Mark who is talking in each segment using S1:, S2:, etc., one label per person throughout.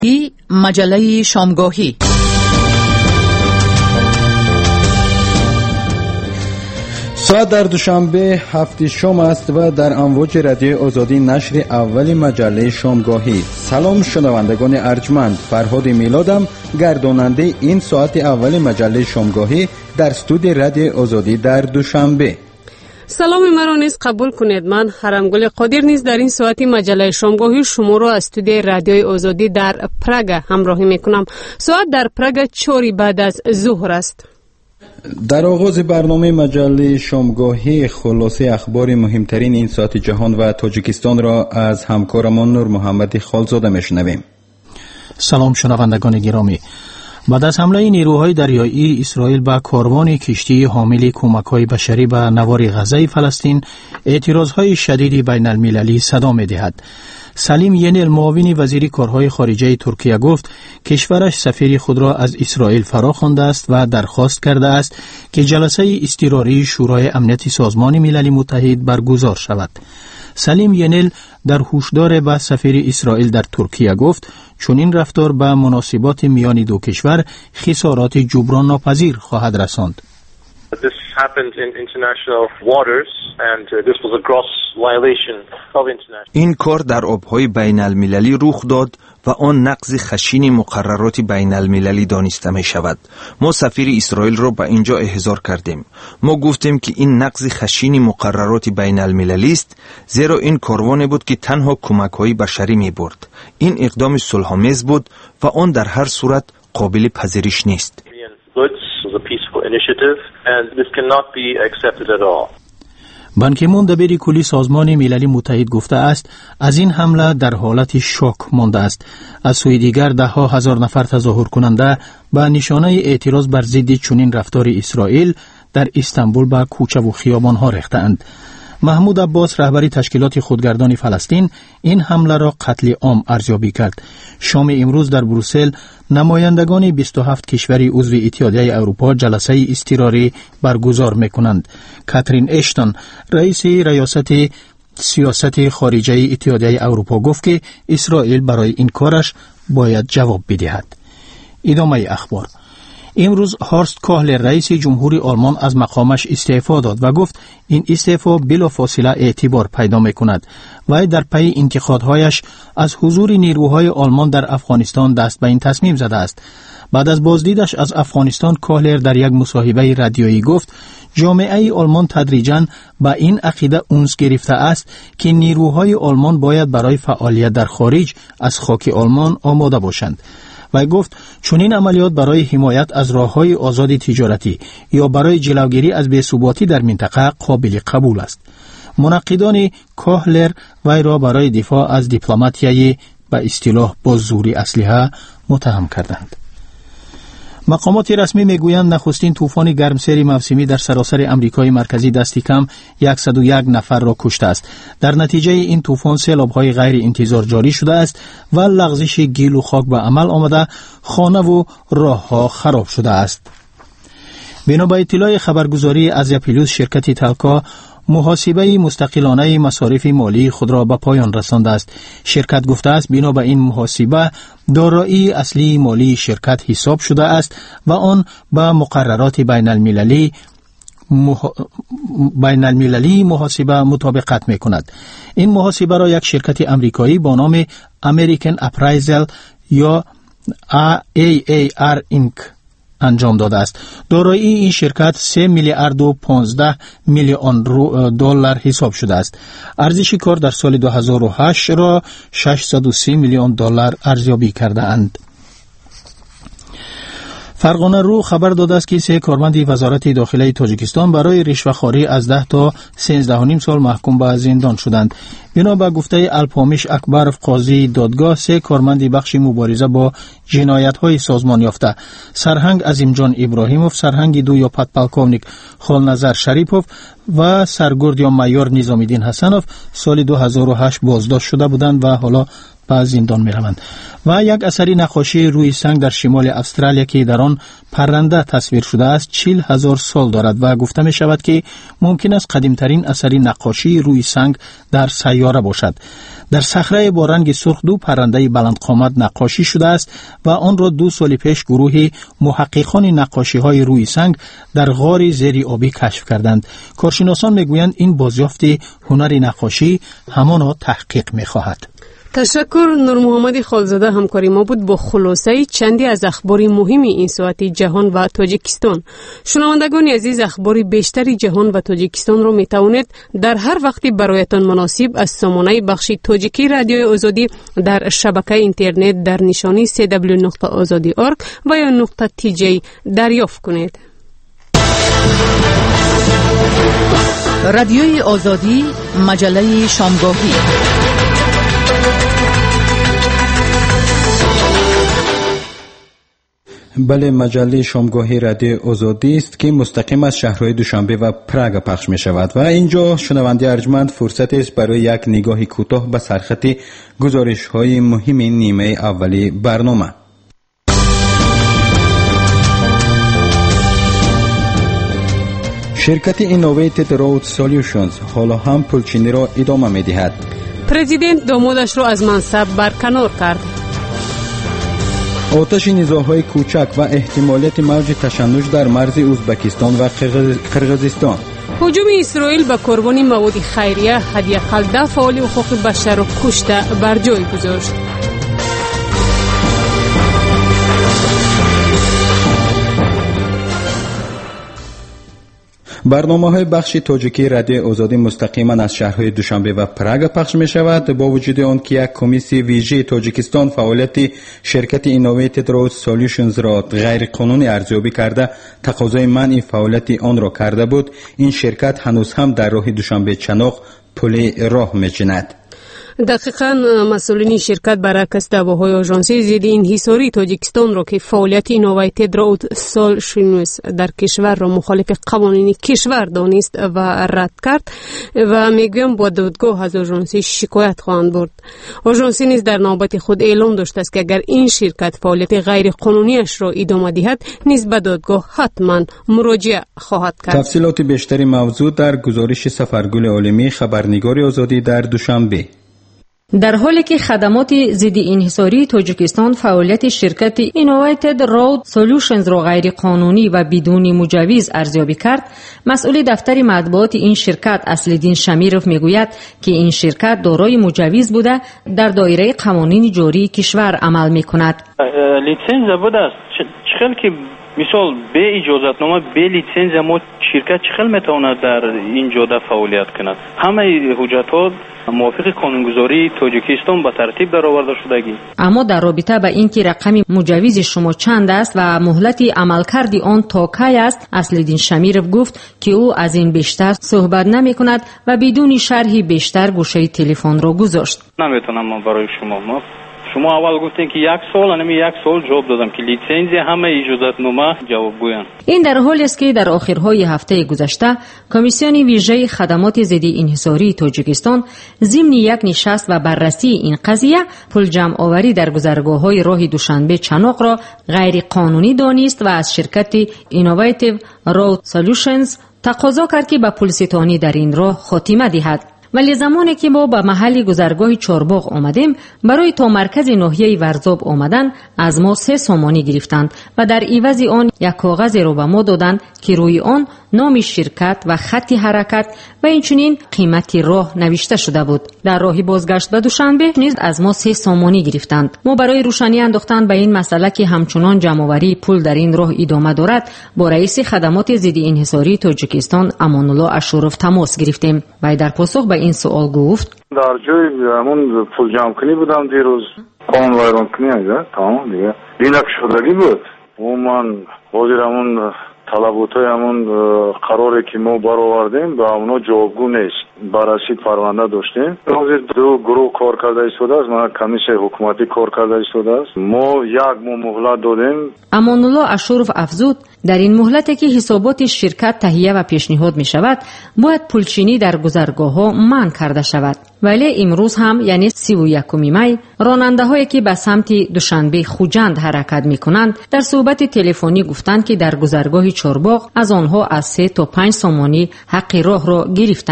S1: ای مجله شامگاهی.
S2: ساعت در دوشنبه 7 شام است و در امواج رادیو آزادی نشر اول مجله شامگاهی. سلام شنوندگان ارجمند، فرهاد میلادم، گرداننده این ساعت اول مجله شامگاهی در استودیو رادیو آزادی در دوشنبه.
S3: سلام مرا نیز قبول کنید. من حرمگل قادر نیز در این ساعت مجله شامگاهی شما را از استودیو رادیو آزادی در پراگ همراهی میکنم. ساعت در پراگ 4 بعد از ظهر است.
S2: در آغاز برنامه مجله شامگاهی خلاصه اخبار مهمترین این ساعت جهان و تاجیکستان را از همکارمان نور محمد خالزاده میشنویم.
S4: سلام شنوندگان گرامی. بعد از حمله نیروهای دریایی اسرائیل به کاروان کشتی حامل کمک‌های بشری به نوار غزه فلسطین، اعتراضهای شدیدی بین المللی صدا می‌دهد. سلیم ینل معاون وزیر کارهای خارجه ترکیه گفت کشورش سفیر خود را از اسرائیل فرا خوانده است و درخواست کرده است که جلسه اضطراری شورای امنیت سازمان ملل متحد برگزار شود. سلیم ینل در هشدار به سفیر اسرائیل در ترکیه گفت چون این رفتار به مناسبات میان دو کشور خسارات جبران ناپذیر خواهد رساند.
S5: This happened in international waters and this was a gross violation of international.
S6: این کار در آبهای بین المللی رخ داد و آن نقض خشن مقررات بین المللی دانسته می شود. ما سفیر اسرائیل را به اینجا احضار کردیم. ما گفتیم که این نقض خشن مقررات بین المللی است، زیرا این کاروان بود که تنها کمک‌های بشری می برد. این اقدام صلح‌آمیز بود و آن در هر صورت قابل پذیرش نیست.
S4: بان کی مون دبیر کلی سازمان ملل متحد گفته است از این حمله در حالت شوک مانده است. از سوی دیگر ده ها هزار نفر تظاهر کننده به نشانه اعتراض بر ضد چنین رفتار اسرائیل در استانبول به کوچه و خیابان ها ریختند. محمود عباس رهبر تشکیلات خودگردان فلسطین این حمله را قتل عام ارزیابی کرد. شام امروز در بروسل نمایندگان 27 کشور عضو اتحادیه اروپا جلسه اضطراری برگزار می‌کنند. کاترین اشتون رئیس ریاست سیاست خارجه اتحادیه اروپا گفت که اسرائیل برای این کارش باید جواب بدهد. ادامه اخبار. امروز هورست کاهلر رئیس جمهوری آلمان از مقامش استعفا داد و گفت این استعفا بلافاصله اعتبار پیدا می‌کند و در پی انتقادهایش از حضور نیروهای آلمان در افغانستان دست به این تصمیم زده است. بعد از بازدیدش از افغانستان کاهلر در یک مصاحبه رادیویی گفت جامعه آلمان تدریجاً به این عقیده اونس گرفته است که نیروهای آلمان باید برای فعالیت در خارج از خاک آلمان آماده باشند. و گفت چون این عملیات برای حمایت از راه‌های آزاد تجارتی یا برای جلوگیری از بی‌ثباتی در منطقه قابل قبول است. منقدان کاهلر وی را برای دفاع از دیپلماتیای به اصطلاح با زور اسلحه متهم کردند. مقامات رسمی میگویند نخستین طوفان گرمسیر موسمی در سراسر امریکای مرکزی دست کم 101 نفر را کشته است. در نتیجه این طوفان سیلاب‌های غیر انتظار جاری شده است و لغزش گل و خاک به عمل آمده، خانه و راه‌ها خراب شده است. بنا به اطلاع خبرگزاری از پلوس شرکت تلکا محاسبه مستقلانه مصارف مالی خود را به پایان رسانده است. شرکت گفته است بنا به این محاسبه دارایی اصلی مالی شرکت حساب شده است و آن به مقررات بین المللی محاسبه مطابقت می کند. این محاسبه را یک شرکت امریکایی با نام امریکن اپرایزل یا AAR Inc. انجام داده است. دارایی این شرکت 3 میلیارد و 15 میلیون دلار حساب شده است. ارزش کار در سال 2008 را 630 میلیون دلار ارزیابی کرده اند. فرغانه رو خبر داده است که 3 کارمند وزارت داخله تاجیکستان برای رشوه‌خواری از 10 تا 13.5 سال محکوم به زندان شدند. بنا به گفته الپامیش اکبرف قاضی دادگاه 3 کارمند بخش مبارزه با جنایت‌های سازمان یافته سرهنگ عظیمجان ابراهیموف، سرهنگ 2 یا پدپالکوونیک خالنظر شریپوف و سرگرد یا مایور نظامیدین حسنوف سال 2008 بازداشت شده بودند و حالا به زندان می‌روند. و یک اثری نقاشی روی سنگ در شمال استرالیا که در آن پرنده تصویر شده است 40,000 سال دارد و گفته می شود که ممکن است قدیمترین اثری نقاشی روی سنگ در سیاره باشد. در صخره با رنگ سرخ دو پرنده بلندقامت نقاشی شده است و آن را 2 سال پیش گروه محققان نقاشی‌های روی سنگ در غار زیر آبی کشف کردند. کارشناسان میگویند این بازیافت هنر نقاشی همانا تحقیق می‌خواهد.
S3: تشکر. نور محمد خالزاده همکاری ما بود با خلاصه چندی از اخبار مهم این ساعت جهان و تاجیکستان. شنوندگان عزیز، اخبار بیشتری جهان و تاجیکستان را می توانید در هر وقتی برایتان مناسب از سامانه بخش تاجیکی رادیوی آزادی در شبکه اینترنت در نشانی www.azadi.org و یا .tj دریافت کنید.
S1: رادیوی آزادی، مجله شامگاهی.
S2: بله، مجله شامگاهی رادیو آزادی است که مستقیم از شهرهای دوشنبه و پراگ پخش می شود و اینجا شنونده ارجمند فرصت است برای یک نگاهی کوتاه به سرخط گزارش های مهم نیمه اولی برنامه. شرکت اینوویتد رود سولوشنز حالا هم پولچینی را ادامه می دهد.
S3: پرزیدنت دامادش را از منصب برکنار کرد.
S2: آتش نیزاهای کوچک و احتمالیت موج تشنج در مرز ازبکستان و قرقیزستان.
S3: هجوم اسرائیل به قربانی مواد خیریه حداقل 10 فعال حقوق بشر را کشته بر جای گذاشت.
S2: برنامه‌های بخش تاجیکی رادیو آزادی مستقیما از شهرهای دوشنبه و پراگ پخش می‌شود. با وجود آن که یک کمیسیون ویژه تاجیکستان فعالیت شرکت اینوویتد رود سولوشنز را غیر قانونی ارزیابی کرده تقاضای منع فعالیت آن را کرده بود، این شرکت هنوز هم در راه دوشنبه چناق پل راه می‌چیند.
S3: دقیقاً مسئولین شرکت برعکس دعواهای آژانسی ضد انحصاری تاجیکستان را که فعالیت اینوویتد رود سولوشنز در کشور را مخالف قوانین کشور دانست و رد کرد و میگویم با دادگاه از آژانسی شکایت خواهند برد. آژانسی نیز در نوبت خود اعلام داشته است که اگر این شرکت فعالیت غیر قانونیش را ادامه دهد نیز به دادگاه حتما مراجعه خواهد کرد.
S2: تفصیلات بیشتری موضوع در گزارش سفرگل عالمی خبرنگار آزادی در دوشنبه.
S7: در حالی که خدمات ضد انحصاری تاجیکستان فعالیت شرکت اینوویتد رود سولوشنز را غیر قانونی و بدون مجوز ارزیابی کرد، مسئول دفتر مطبوعات این شرکت اصلالدین شمیروف میگوید که این شرکت دارای مجوز بوده در دایره قوانین جاری کشور عمل میکند.
S8: لیسنس بود است. چخل که مثال به اجازتنامه به لیسنس ما شرکت چخل میتواند در این جاده فعالیت کند؟ همه حجتات موافق قانونگذاری تاجیکستان به ترتیب درآورده شدگی.
S7: اما در رابطه به اینکه رقم مجوز شما چند است و مهلت عملکرد آن تا کی است، اصلالدین شمیروف گفت که او از این بیشتر صحبت نمی کند و بدون شرحی بیشتر گوشه تلفن را گذاشت.
S8: نمیتونم من برای شما اول گفتین که 1 سال، انمی 1 سال جواب دادم که لیسنس همه اجازتنامه جوابگوین.
S7: این در حالی است که در آخرهای هفته گذشته کمیسیون ویژه خدمات ضد انحصاری تاجیکستان ضمن یک نشست و بررسی این قضیه پول جمع آوری در گذرگاه‌های راه دوشنبه چناق را غیر قانونی دانست و از شرکت اینوویتد رود سولوشنز تقاضا کرد که به پولستانی در این راه خاتمه دهد. ولی زمانی که ما به محل گذرگاه چارباغ آمدیم، برای تا مرکز ناحیه ورزاب آمدن از ما 3 سامانی گرفتند و در عوض آن یک کاغذ را به ما دادند که روی آن نام شرکت و خط حرکت و اینچنین قیمت راه نوشته شده بود. در راه بازگشت به دوشنبه نیز از ما 3 سامانی گرفتند. ما برای روشنی انداختن به این مسئله که همچنان جمع‌آوری پول در این راه ادامه دارد، با رئیس خدمات ضد انحصاری تاجیکستان امان‌الله اشورف تماس گرفتیم و در پاسخ به این سوال گفت:
S9: در جای همون پول جمع کنی بودم دیروز، قانون ویران کنی تمام دیگه بینک شدگی بود و من حاضر همون طلباتای همون قراری که ما برآوردیم به اونا جوابگو نیست. بررسی پرونده داشتیم. حاضر 2 گروه کار کرده ایستاده است. ما کمیسیون حکومتی کار کرده ایستاده است. ما 1 ماه مهلت دادیم.
S7: امان‌الله اشورف افزود در این مهلتی که حسابات شرکت تهیه و پیشنهاد می شود باید پولچینی در گذرگاه ها منع کرده شود. ولی امروز هم یعنی 31 می راننده هایی که به سمت دوشنبه خوجند حرکت می کنند در صحبت تلفنی گفتند که در گذرگاه چارباغ از آنها از 3 تا 5 سامانی حق راه را گرفتند.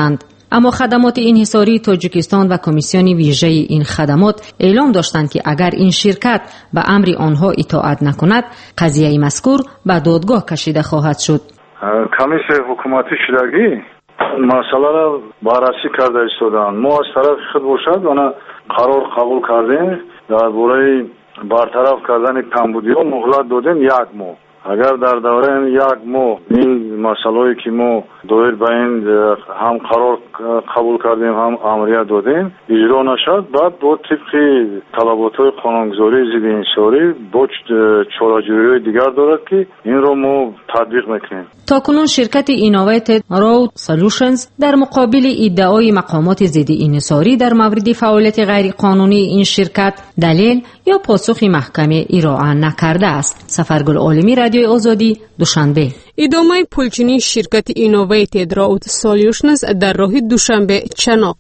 S7: اما خدمات انحصاری تاجیکستان و کمیسیون ویژه این خدمات اعلام داشتند که اگر این شرکت به امر آنها اطاعت نکند قضیه مذکور به دادگاه کشیده خواهد شد.
S9: کمیسیون حکومتی شدگی مسئله را بررسی کرده ایستادند. ما از طرف خود باشد آن قرار قبول کردیم درباره برطرف کردن کمبودی‌ها مهلت دادیم 1 ماه. اگر در دوره این 1 ماه این مسئله‌ای که ما دایر به این هم قرار قبول کردیم هم امریت دادیم اجرا نشد، بعد با طبق طلبات‌های قانونگذاری ضد انحصاری با چاره‌جویی‌های دیگر دارد که این رو ما تطبیق میکنیم.
S7: تاکنون شرکت اینوویتد رود سولوشنز در مقابل ادعای مقامات ضد انحصاری در مورد فعالیت غیرقانونی این شرکت دلیل یا پاسخ محکمه ارائه نکرده است. سفرگل عالمی، رادیوی آزادی، دوشنبه.
S3: ادامه پولچینی شرکت اینوویتد رود سولوشنز در راه دوشنبه چناق.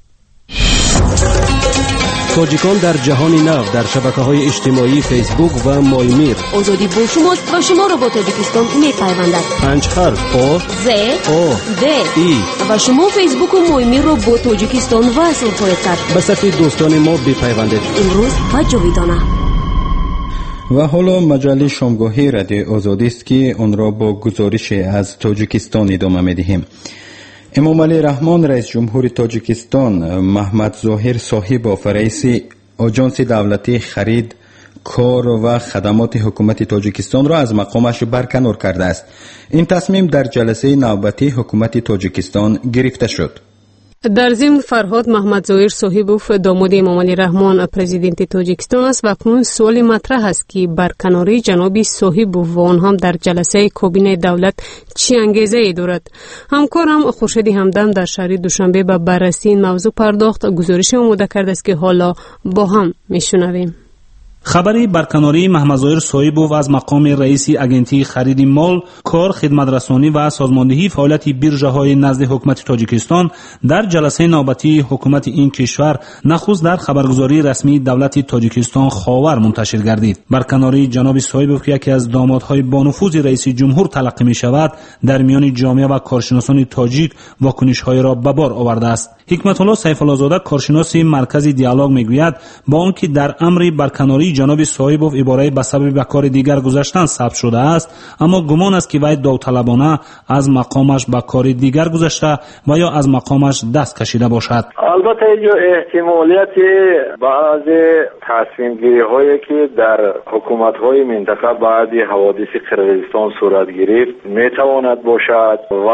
S10: تاجیکان در جهان نو در شبکه‌های اجتماعی فیسبوک و مایمیر.
S11: آزادی با شماست و شما را با تاجیکستان می‌پیوندد.
S10: 5 حرف آ
S11: ز
S10: او
S11: د
S10: ای
S11: و شما فیسبوک و مایمیر را با تاجیکستان وصل خواهید کرد.
S10: به صفحه دوستان ما بپیوندید.
S11: امروز و جاویدانه.
S2: و حالا مجله شامگاهی رادیو آزادی است که آن را با گزارش از تاجیکستان ادامه می‌دهیم. امامعلی رحمان رئیس جمهور تاجیکستان، محمد ظاهر صاحب رئیس آژانس دولتی خرید، کار و خدمات حکومت تاجیکستان را از مقامش برکنار کرده است. این تصمیم در جلسه نوبتی حکومت تاجیکستان گرفته شد.
S3: در ضمن فرهاد محمد ظاهر صاحبوف داماد امامعلی رحمان پرزیدنت تاجیکستان است و اکنون سوال مطرح است که برکناری جناب صاحبوف و آن هم در جلسه کابینه دولت چه انگیزه ای دارد. همکارم خورشید همدم در شهر دوشنبه به بررسی این موضوع پرداخت. گزارش آماده کرده است که حالا با هم میشنویم.
S12: خبری برکناری محمد ظاهر صاحبوف از مقام رئیس اجنسی خرید مال، کار، خدمترسانی و سازماندهی فعالیت بیرژه‌های نزد حکومت تاجیکستان در جلسه نوبتی حکومت این کشور نخست در خبرگزاری رسمی دولت تاجیکستان خاور منتشر گردید. برکناری جناب صاحبوف که یکی از دامادهای بانفوذ رئیس جمهور تلقی می شود، در میان جامعه و کارشناسان تاجیک واکنش‌های را به بار آورده است. حکمت الله سیف الله زاده کارشناس مرکز دیالوگ میگوید با آنکه در امر برکناری جناب صاحبوف عباره به سبب به کار دیگر گذاشتن ثبت شده است، اما گمان است که وی داوطلبانه از مقامش به کار دیگر گذشته و یا از مقامش دست کشیده باشد.
S13: البته اینجا احتمالیت بعض تصمیم گیری هایی که در حکومت های منطقه بعد حوادث قرقیزستان صورت گرفت میتواند باشد و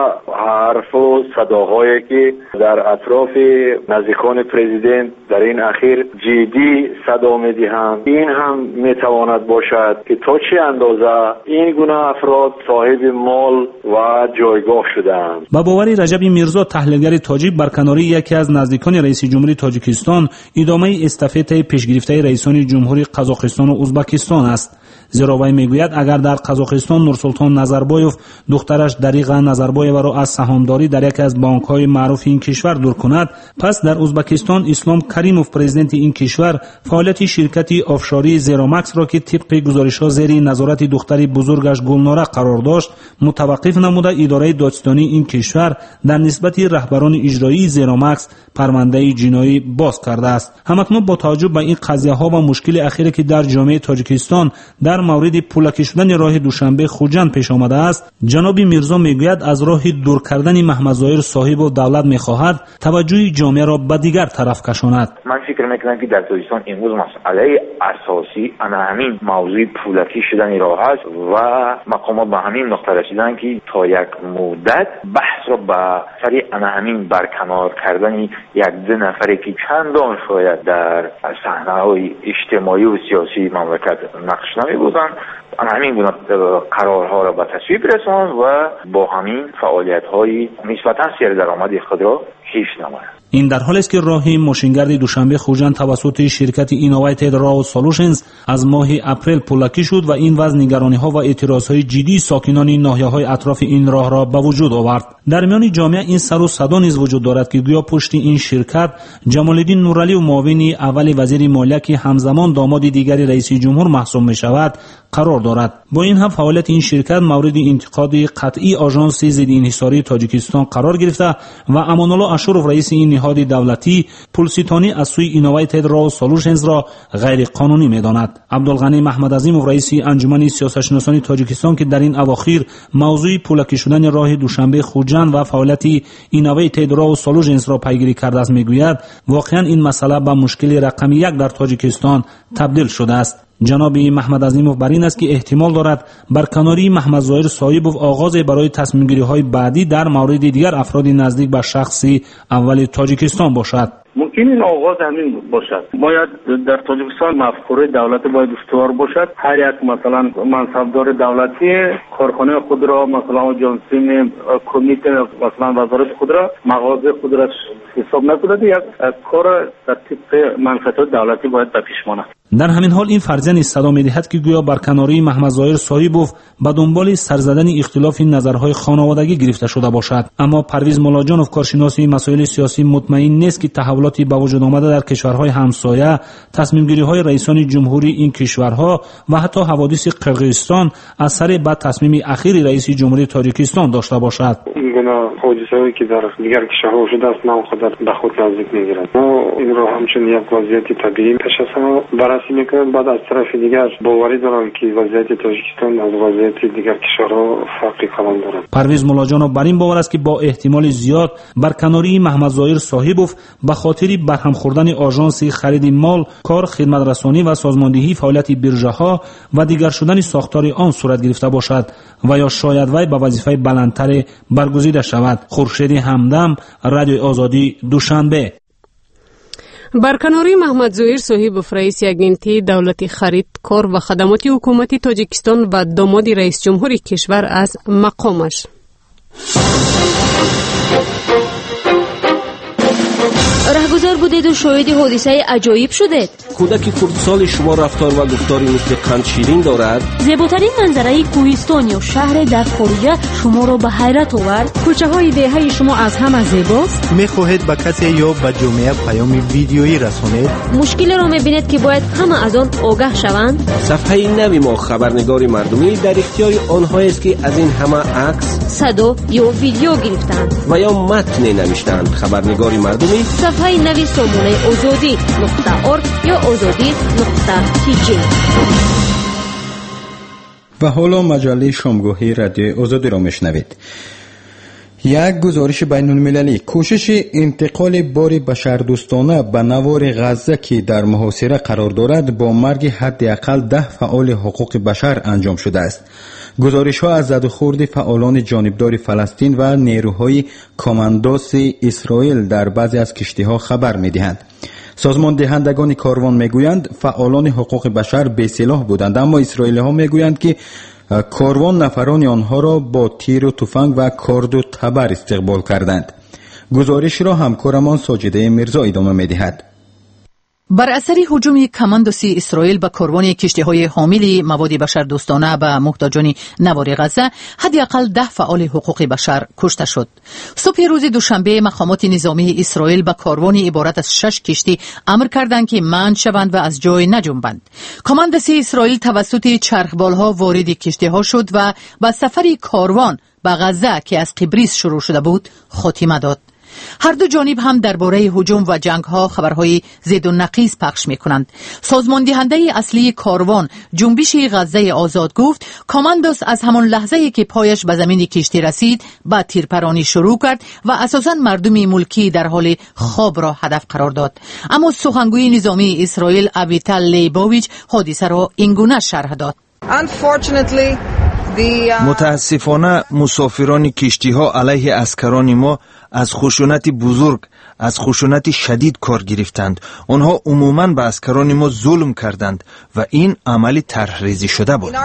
S13: حرف و صداهایی که در اطراف نزدیکان پرزیدنت در این اخیر جدی صدا میدهند، این هم میتواند باشد که تا چه اندازه این گونه افراد صاحب مال و جایگاه شدند.
S12: با باور رجب میرزا تحلیلگر تاجیک، برکناری یکی از نزدیکان رئیس جمهوری تاجیکستان ادامه استافته پیشگرفته رئیسان جمهوری قزاقستان و ازبکستان است. زیرا وی میگوید اگر در قزاقستان نورسلطان نظربایوف دخترش دریغا نظربایو را از سهامداری در یکی از بانک‌های معروف این کشور دور کند، پس در ازبکستان اسلام کریموف پرزیدنت این کشور فعالیت شرکتی آفشاری زیرومکس را که طبق گزارش‌ها زیر نظارت دختری بزرگش گلناره قرار داشت متوقف نموده اداره دادستانی این کشور در نسبت رهبران اجرایی زیرومکس پرونده جنایی باز کرده است. همکنون با توجه به این قضیه‌ها و مشکل اخیری که در جامعه تاجیکستان در مورد پولکی شدن راه دوشنبه خوجند پیش آمده است، جناب میرزا میگوید از راه دور کردن محمد ظاهر صاحب و دولت میخواهد توجه جامعه را به دیگر طرف کشاند.
S13: من فکر میکنم که در تاجیکستان امروز مسئله اساسی همین موضوع پولکی شدن راه است و مقامات به همین نقطه رسیدن که تا یک مدت بحث را به سر همین برکنار کردن یک دو نفری که چندان شاید در صحنه‌های اجتماعی و سیاسی مملکت نقش نمی‌بودند همین گونه قرارها را به تصویب رساند و با همین فعالیت‌های نسبتاً سیر درآمد خود را حفظ نمایند.
S12: این در حالی است که راه ماشینگرد دوشنبه خوجند توسط شرکت اینوویتد رود سولوشنز از ماه اپریل پولکی شد و این وضع نگرانی‌ها و اعتراض‌های جدی ساکنان ناحیه‌های اطراف این راه را به وجود آورد. در میان جامعه این سر و صدا نیز وجود دارد که گویا پشت این شرکت جمال الدین نورعلی و معاون اول وزیر مالیه که همزمان داماد دیگری رئیس جمهور محسوب می‌شود قرار دارد. با این هم فعالیت این شرکت مورد انتقاد قطعی آژانس ضد انحصاری تاجیکستان قرار گرفته و امان‌الله اشرف رئیس این نهاد دولتی پولستانی از سوی اینوویتد راو سولوشنز را غیر قانونی می‌داند. عبدالغنی محمدعظیمov رئیس انجمن سیاستشناسان تاجیکستان که در این اواخر موضوع پولکی شدن راه دوشنبه خوجند و فعالیت اینوویتد راو سولوشنز را پیگیری کرده است میگوید واقعا این مسئله به مشکل رقم 1 در تاجیکستان تبدیل شده است. جناب محمدعظیمov بر این است که احتمال دارد برکناری محمد ظاهر صاحبوف آغاز برای تصمیم گیری های بعدی در مورد دیگر افراد نزدیک به شخص اول تاجیکستان باشد.
S14: ممکن این آغاز همین باشد. باید در تاجیکستان مفکوره دولتی باید استوار باشد. هر یک مثلا منصبدار دولتی کارخانه خود را مثلا جانسین کمیته مثلا وزارت خود را مغازه خود را حساب نکند، یک کار در طبق منفعت دولتی باید به پیش ماند.
S12: در همین حال این فرضیه صدا می‌دهد که گویا برکناری محمد ظاهر صاحبوف به دنبال سرزدن اختلاف نظرهای خانوادگی گرفته شده باشد. اما پرویز مولاجانوف کارشناس مسائل سیاسی مطمئن نیست که تحولاتی به وجود آمده در کشورهای همسایه، تصمیم‌گیری‌های رئیسان جمهوری این کشورها و حتی حوادث قرقیزستان اثر بر تصمیم اخیر رئیس جمهوری تاجیکستان داشته باشد.
S15: این گونه حادثه‌ای که در دیگر کشورها شده است نه خود به خود نزدیک می‌گیرد. ما این را همچون یک وضعیت طبیعی تشخیص بررسی می‌کنیم. بعد از طرف دیگر باوری دارم که وضعیت تاجیکستان از وضعیت دیگر کشورها فرقی کلان دارد.
S12: پرویز مولاجانوف بر این باور است که با احتمال زیاد برکناری محمد ظاهر صاحبوف به خاطر برهم خوردن آژانس خرید مال، کار، خدمترسانی و سازماندهی فعالیت بیرژه‌ها و دیگر شدن ساختار آن صورت گرفته باشد و یا شاید وی به وظیفه بلندتر برگزیده شود. خورشید همدم، رادیو آزادی، دوشنبه.
S3: برکناری محمد ظاهر صاحبوف رئیس اگنتی دولتی خرید، کار و خدمات حکومتی تاجیکستان و داماد رئیس جمهوری کشور از مقامش.
S11: رهگذار بودید و شاهد حادثه عجایب شدید.
S10: کودک کردسال شما رفتار و گفتاری مثل قند شیرین دارد.
S11: زیباترین منظره کوهستان یا شهر در خارج شما را به حیرت آورد.
S1: کوچه های دهه شما از همه زیباست.
S16: میخواهید به کسی یا به جامعه پیام ویدیویی رسانید.
S11: مشکل را میبینید که باید همه از آن آگاه شوند.
S10: صفحه نوی ما خبرنگار مردمی در اختیار آنهایی است که از این همه عکس،
S11: صدا یا ویدیو گرفتند
S10: و یا متن نوشتند. خبرنگار مردمی
S11: صفحه نوی سامانه آزادی.org یا آزادی.tg.
S2: و حالا مجله شامگاهی رادیو آزادی را میشنوید. یک گزارش بین المللی کوشش انتقال بار بشردوستانه به نوار غزه که در محاصره قرار دارد با مرگ حداقل 10 فعال حقوق بشر انجام شده است. گزارش ها از زد و خورد فعالان جانبدار فلسطین و نیروهای کاماندوس اسرائیل در بعضی از کشتی ها خبر می دهند. سازمان دهندگان کاروان می گویند فعالان حقوق بشر بی سلاح بودند، اما اسرائیلی ها می گویند که کاروان نفران آنها را با تیر و تفنگ و کارد و تبر استقبال کردند. گزارش را همکارمان ساجده میرزا ادامه می دهد.
S1: بر اثر هجوم کماندوس اسرائیل به کاروان کشتی‌های حامل مواد بشردوستانه به محتاجان نوار غزه حداقل 10 فعال حقوق بشر کشته شد. صبح روز دوشنبه مقامات نظامی اسرائیل به کاروان عبارت از 6 کشتی امر کردند که منع شوند و از جای نجنبند. کماندوس اسرائیل توسط چرخبالها وارد کشتی‌ها شد و به سفر کاروان به غزه که از قبریس شروع شده بود خاتمه داد. هر دو جانب هم درباره هجوم و جنگ‌ها خبرهای زد و نقیض پخش می‌کنند. سازمان دهنده اصلی کاروان جنبش غزه آزاد گفت کاماندوس از همان لحظه‌ای که پایش به زمین کشتی رسید با تیرپرانی شروع کرد و اساساً مردم ملکی در حال خواب را هدف قرار داد. اما سخنگوی نظامی اسرائیل اویتال لیبوویچ حادثه را اینگونه شرح داد.
S6: متاسفانه مسافران کشتی ها علیه عسکران ما از خشونت بزرگ، از خشونت شدید کار گرفتند. آنها عموماً به عسکران ما ظلم کردند و این عملی طرحریزی شده بود.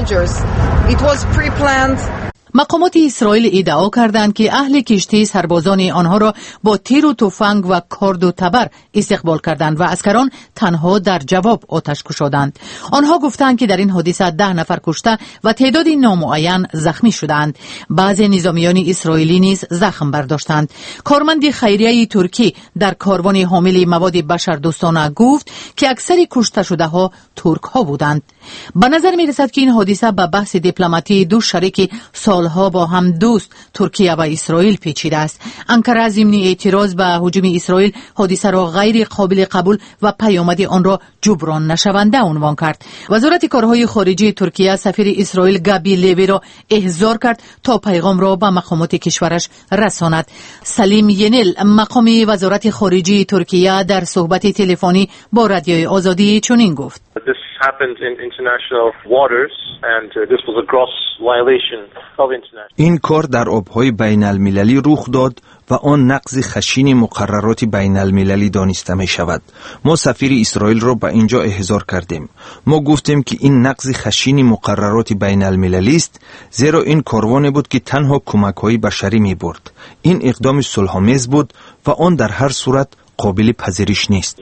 S1: مقامات اسرائیل ادعا کردند که اهل کشتی سربازان آنها را با تیر و تفنگ و کارد و تبر استقبال کردند و عسکران تنها در جواب آتش گشادند. آنها گفتند که در این حادثه 10 نفر کشته و تعداد نامعین زخمی شدند. بعضی نظامیان اسرائیلی نیز زخم برداشتند. کارمند خیریه ترکی در کاروان حامل مواد بشردوستانه گفت که اکثر کشته شده ها ترک ها بودند. به نظر می رسد که این حادثه به بحث دیپلماتی دو شریک سالها با هم دوست ترکیه و اسرائیل پیچیده است. انقره ضمن اعتراض به هجوم اسرائیل حادثه را غیر قابل قبول و پیامد آن را جبران نشونده عنوان کرد. وزارت کارهای خارجه ترکیه سفیر اسرائیل گابی لیوی را احضار کرد تا پیغام را به مقامات کشورش رساند. سلیم ینل مقام وزارت خارجه ترکیه در صحبت تلفنی با رادیوی آزادی چنین گفت:
S6: این کار در آبهای بین المللی رخ داد و آن نقض خشین مقررات بین المللی دانسته می شود. ما سفیر اسرائیل را به اینجا احضار کردیم. ما گفتیم که این نقض خشین مقررات بین المللی است، زیرا این کاروانی بود که تنها کمک های بشری می برد. این اقدام صلح‌آمیز بود و آن در هر صورت قابل پذیرش نیست.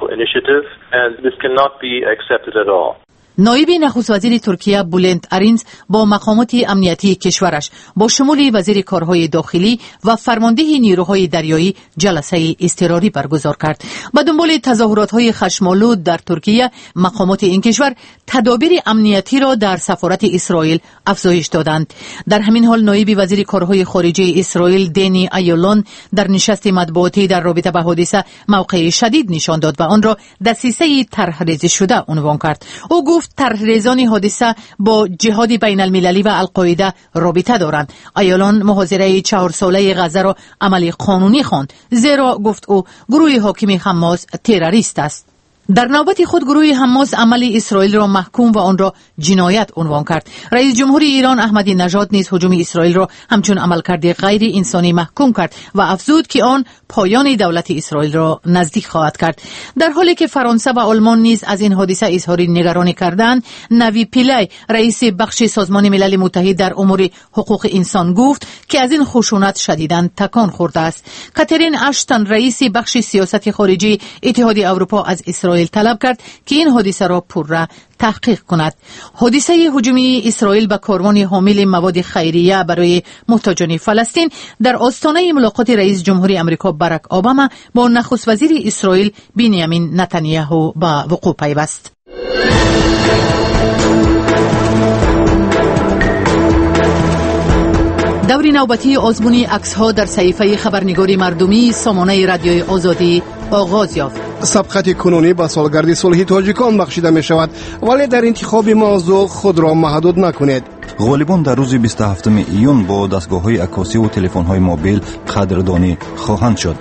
S1: نایب نخست وزیر ترکیه بولند ارینز با مقامات امنیتی کشورش با شمول وزیر کارهای داخلی و فرمانده نیروهای دریایی جلسه اضطراری برگزار کرد. به دنبال تظاهرات‌های خشم‌آلود در ترکیه، مقامات این کشور تدابیر امنیتی را در سفارت اسرائیل افزایش دادند. در همین حال نایب وزیر کارهای خارجه اسرائیل دنی ایالون در نشست مطبوعاتی در رابطه با حادثه موقع شدید نشان داد و آن را دسیسه طرح‌ریزی شده عنوان کرد. او گفت طرحریزان حادثه با جهاد بین المللی و القاعده رابطه دارند. ایالون محاصره 4 ساله غزه را عمل قانونی خواند، زیرا گفت او گروه حاکم حماس تروریست است. در نوبت خود گروه حماس عمل اسرائیل را محکوم و آن را جنایت عنوان کرد. رئیس جمهور ایران احمدی نژاد نیز هجوم اسرائیل را همچون عملکرد غیر انسانی محکوم کرد و افزود که آن پایان دولت اسرائیل را نزدیک خواهد کرد. در حالی که فرانسه و آلمان نیز از این حادثه اظهار نگرانی کردند، نوی پیلی رئیس بخش سازمان ملل متحد در امور حقوق انسان گفت که از این خشونت شدیداً تکان خورده است. کاترین اشتون رئیس بخش سیاست خارجی اتحاد اروپا از اسرائیل طلب کرد که این حادثه را پررو تحقیق کند. حادثه هجوم اسرائیل به کاروان حامل مواد خیریه برای محتاجان فلسطین در آستانه ملاقات رئیس جمهور آمریکا باراک اوباما با نخست وزیر اسرائیل بنیامین نتانیاهو به وقوع پیوست. دور نوبتی آزمون عکس‌ها در صحیفه خبرنگاری مردمی سامانه رادیوی آزادی آغاز یافت.
S17: سبقت کنونی به سالگرد صلح تاجیکان بخشیده می شود، ولی در انتخاب موضوع خود را محدود نکنید.
S18: غالبان در روز 27 ایون با دستگاه‌های عکاسی و تلفن‌های موبیل قدردانی خواهند شد.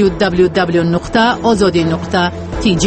S1: www.azadi.tj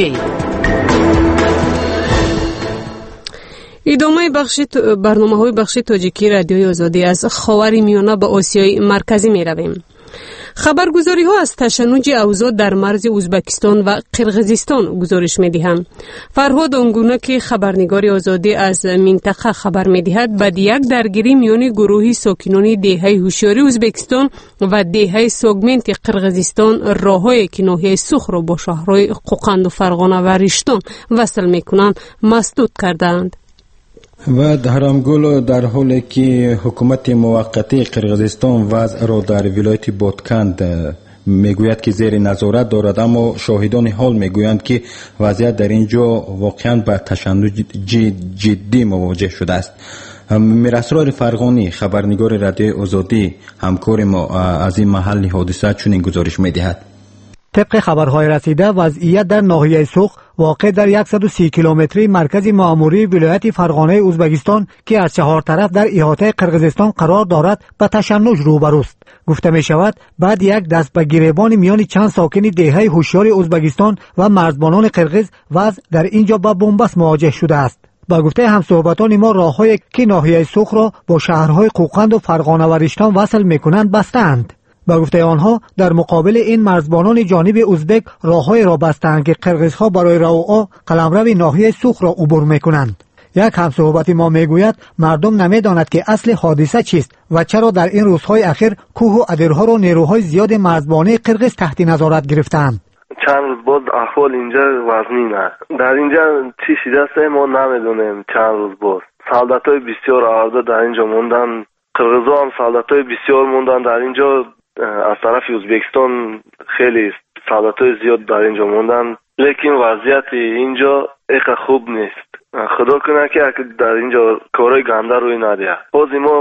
S3: ادامه برنامه‌های بخش تاجیکی رادیوی آزادی از خاور میانه به آسیای مرکزی می رویم. خبرگزاری‌ها از تشنج اوضاع در مرز ازبکستان و قرقیزستان گزارش می‌دهند. فرهاد آنگونه که خبرنگار آزادی از منطقه خبر می‌دهد، بعد یک درگیری میان گروهی ساکنان دهه هوشیاری ازبکستان و دهه سوگمنت قرقیزستان راه‌هایی که ناحیه سوخ را با شهرهای قوقند و فرغانه و ریشتان وصل می‌کنند مسدود کردند.
S2: و درامگول در حالی که حکومت موقتی قرقیزستان وضع را در ولایت بادکند میگوید که زیر نظارت دارد، اما شاهدان حال میگویند که وضعیت در اینجا واقعا با تشنج جدی مواجه شده است. میراسرار فرغانی خبرنگار رادیو آزادی همکار ما از این محل حادثه چنین گزارش میدهد.
S19: طبق خبرهای رسیده وضعیت در ناحیه سوخ واقع در 130 کیلومتری مرکز مأموری ولایت فرغانه ازبکستان که از 4 طرف در احاطه قرقیزستان قرار دارد به تشنج روبروست. گفته می شود بعد یک دست به گریبان میان چند ساکن دهه هوشیار ازبکستان و مرزبانان قرقیز وضع در اینجا با بنبست مواجه شده است. با گفته همصحبتان ما راههایی که ناحیه سوخ را با شهرهای قوقند و فرغانه و ریشتان وصل میکنند بستند. با گفته آنها در مقابل این مرزبانان جانب ازبک راههای را بستند که قرقیزها برای راه قلمرو ناحیه سوخ را عبور میکنند. یک همصحبت ما میگوید مردم نمیداند که اصل حادثه چیست و چرا در این روزهای اخیر کوه و ادرها را نیروهای زیاد مرزبانی قرقیز تحت نظارت گرفتند.
S20: چند روز بود احوال اینجا وزنینه. در اینجا چی شده است ما نمیدونیم. چند روز بود سالداتای بسیار آورده در اینجا موندن. قرقیزها هم سالداتای بسیار موندن در اینجا. از طرف ازبکستان خیلی سالداتای زیاد در اینجا موندن. لیکن وضعیت اینجا ایقا خوب نیست. خدا کنه که در اینجا کارهای گنده روی نده. باز ما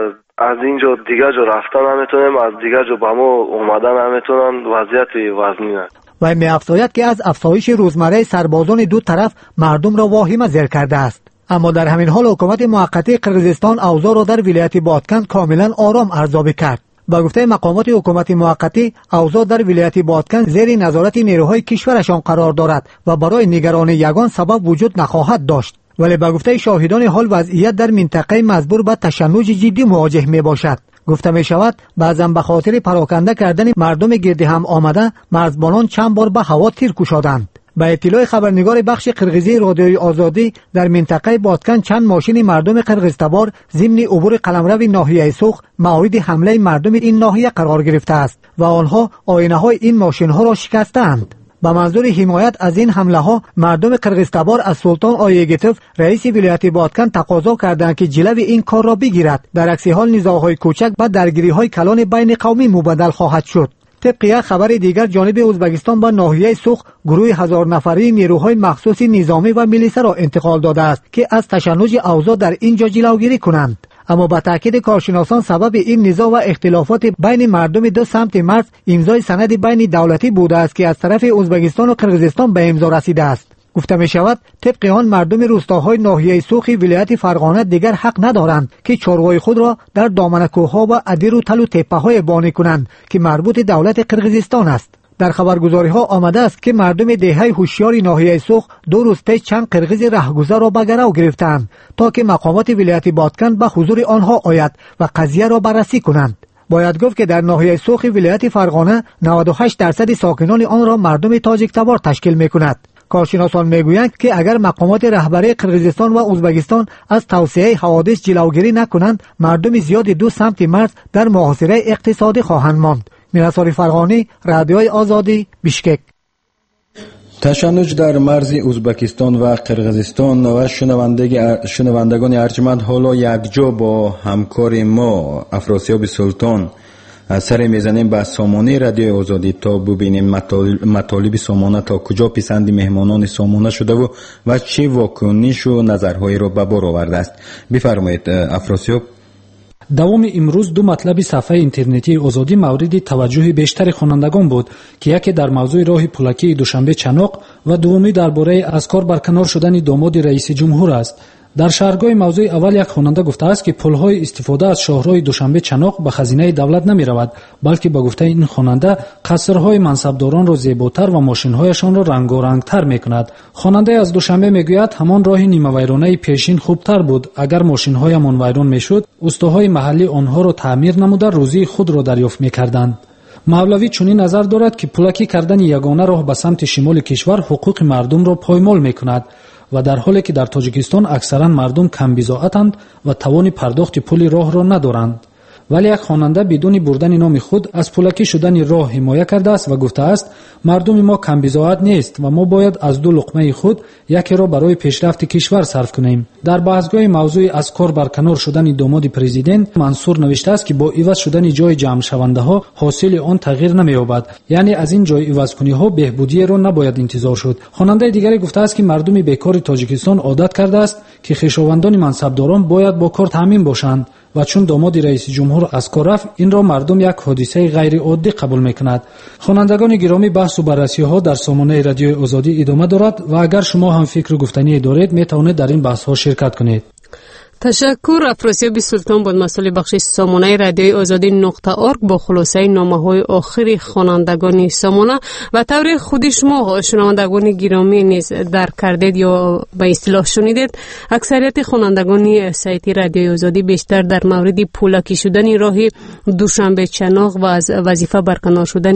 S20: از اینجا دیگه جا رفتن نمیتونیم، از دیگه جا با ما اومدن نمیتونن. وضعیت وزنینه.
S19: و می افزاید که از افزایش روزمره سربازان دو طرف مردم را واهمه زیر کرده است. اما در همین حال حکومت موقتی قرقیزستان اوضاع را در ولایت بادکن کاملا آرام ارزیابی کرد. با گفته مقامات حکومت موقتی، اوضاع در ولایت بادکن زیر نظارت نیروهای کشورشان قرار دارد و برای نگرانی یگان سبب وجود نخواهد داشت. ولی با گفته شاهدان حال وضعیت در منطقه مزبور به تشنج جدی مواجه می باشد. گفته می شود بعضا به خاطر پراکنده کردن مردم گرد هم آمده مرزبانان چند بار به هوا تیر کشادند. به اطلاع خبرنگار بخش قرقیزی رادیوی آزادی، در منطقه بادکن چند ماشین مردم قرقیزتبار ضمن عبور قلمرو ناحیه سوخ مورد حمله مردم این ناحیه قرار گرفته است و آنها آینه های این ماشین ها را شکستند. به منظور حمایت از این حمله ها مردم قرقیزتبار از سلطان آیگتف رئیس ولایت بادکن تقاضا کردند که جلوی این کار را بگیرد. در عکس حال نزاع‌های کوچک و درگیری‌های کلان بین قومی مبدل خواهد شد. طبق یک خبر دیگر جانب ازبکستان به ناحیه سوخ گروه 1000 نفری نیروهای مخصوص نظامی و میلیسا را انتقال داده است که از تشنج اوضاع در اینجا جلوگیری کنند. اما با تاکید کارشناسان سبب این نزاع و اختلافات بین مردم دو سمت مرز امضای سند بین دولتی بوده است که از طرف ازبکستان و قرقیزستان به امضا رسیده است. گفته می شود طبق آن مردم روستاهای ناحیه سوخ ولایت فرغانه دیگر حق ندارند که چارهای خود را در دامن کوهها و ادیر و تل و تپه های بانی کنند که مربوط دولت قرقیزستان است. در خبرگزاری ها آمده است که مردم دهه هوشیار ناحیه سوخ 2 روز پیش چند قرقیز رهگذر را به گرو گرفتند تا که مقامات ولایت بادکن به حضور آنها آید و قضیه را بررسی کنند. باید گفت که در ناحیه سوخ ولایت فرغانه 98% ساکنان آن را مردم تاجیک تبار تشکیل می‌کند. کارشناسان میگویند که اگر مقامات رهبری قرقیزستان و ازبکستان از توسعه حوادث جلوگیری نکنند، مردم زیاد دو سمت مرز در محاصره اقتصادی خواهند ماند. میرسال فرغانی، رادیوی آزادی، بیشکک.
S2: تشنج در مرز ازبکستان و قرقیزستان و شنوندگان ارجمند حالا یکجا با همکار ما افراسیاب سلطان سر میزنیم به سامانه رادیوی آزادی تا ببینیم مطالب سامانه تا کجا پسند مهمانان سامانه شده و چه واکنش و نظرهایی را به بار آورده است. بفرمایید افراسیاب.
S12: دوام امروز دو مطلب صفحه اینترنتی آزادی مورد توجه بیشتر خوانندگان بود که یکی در موضوع راه پولکی دوشنبه چناق و دومی درباره از کار برکنار شدن داماد رئیس جمهور است. در شهرگاه موضوع اول یک خواننده گفته است که پل‌های استفاده از شاهراه دوشنبه چناق به خزینه دولت نمی رود، بلکه با گفته این خواننده قصرهای منصبداران را زیباتر و ماشین‌هایشان را رنگارنگتر می‌کند. خواننده از دوشنبه میگوید همان راه نیمه ویرانه پیشین خوبتر بود. اگر ماشین‌هایمان ویران میشد، استاهای محلی آنها را تعمیر نموده روزی خود را دریافت می‌کردند. مولوی چنین نظر دارد که پولکی کردن یگانه راه به سمت شمال کشور حقوق مردم را پایمال می‌کند و در حالی که در تاجیکستان اکثرا مردم کم بضاعتند و توان پرداخت پول راه را ندارند. ولی یک خواننده بدون بردن نام خود از پولکی شدن راه حمایت کرده است و گفته است مردم ما کم بضاعت نیست و ما باید از دو لقمه خود یکی را برای پیشرفت کشور صرف کنیم. در بحثگاه موضوع از کار برکنار شدن داماد پرزیدنت منصور نوشته است که با عوض شدن جای جمع شونده ها حاصل آن تغییر نمی‌یابد، یعنی از این جای عوض کنی ها بهبودی را نباید انتظار شد. خواننده دیگری گفته است که مردم بیکار تاجیکستان عادت کرده است که خویشاوندان منصبداران باید با کار تامین باشند و چون داماد رئیس جمهور از کار رفت این را مردم یک حادثه غیر عادی قبول می‌کنند. خوانندگان گرامی، بحث و بررسی‌ها در سامانه رادیوی آزادی ادامه دارد و اگر شما هم فکر و گفتنی دارید میتوانید در این بحث‌ها شرکت کنید.
S3: تشکر. افراسیاب سلطان بود، مسئول بخش سامانه رادیوی آزادی .org با خلاصه نامه‌های آخری خوانندگان سامانه و طور خود شما شنوندگان گرامی نیز درک کردید یا به اصطلاح شنیدید. اکثریت خوانندگان سایت رادیوی آزادی بیشتر در مورد پولکی شدن راه دوشنبه چناق و از وظیفه برکنار شدن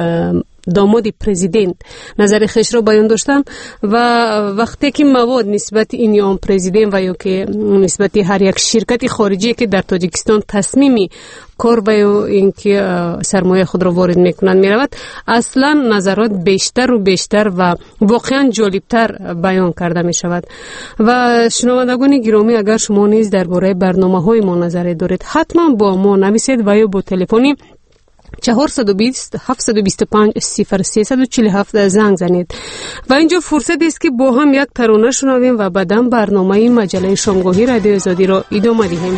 S3: داماد پرزیدنت نظر خیش را بیان داشتن و وقتی که مواد نسبت این یا آن پرزیدنت و یا که نسبت هر یک شرکت خارجی که در تاجیکستان تصمیمی کار و یا اینکه سرمایه خود را وارد میکنند میرود، اصلا نظرات بیشتر و بیشتر و واقعا جالبتر بیان کرده می شود. و شنوندگان گرامی، اگر شما نیز درباره برنامه های ما نظری دارید حتما با ما نویسید و یا با تلفنی 420 725 0347 زنگ زنید. و اینجا فرصت است که با هم یک ترانه شنویم و بعداً برنامه مجله شامگاهی رادیو آزادی را ادامه دهیم.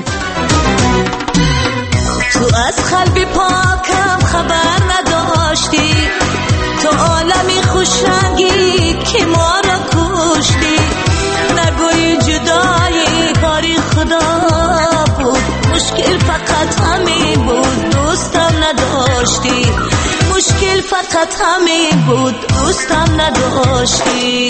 S21: تو از قلب پاکم خبر نداشتی، تو عالمی خوشرنگی که ما را کشتی. نگوی جدایی کاری خدا بود، مشکل فقط همین بود دوستم نداشتی. مشکل فقط همین بود دوستم نداشتی.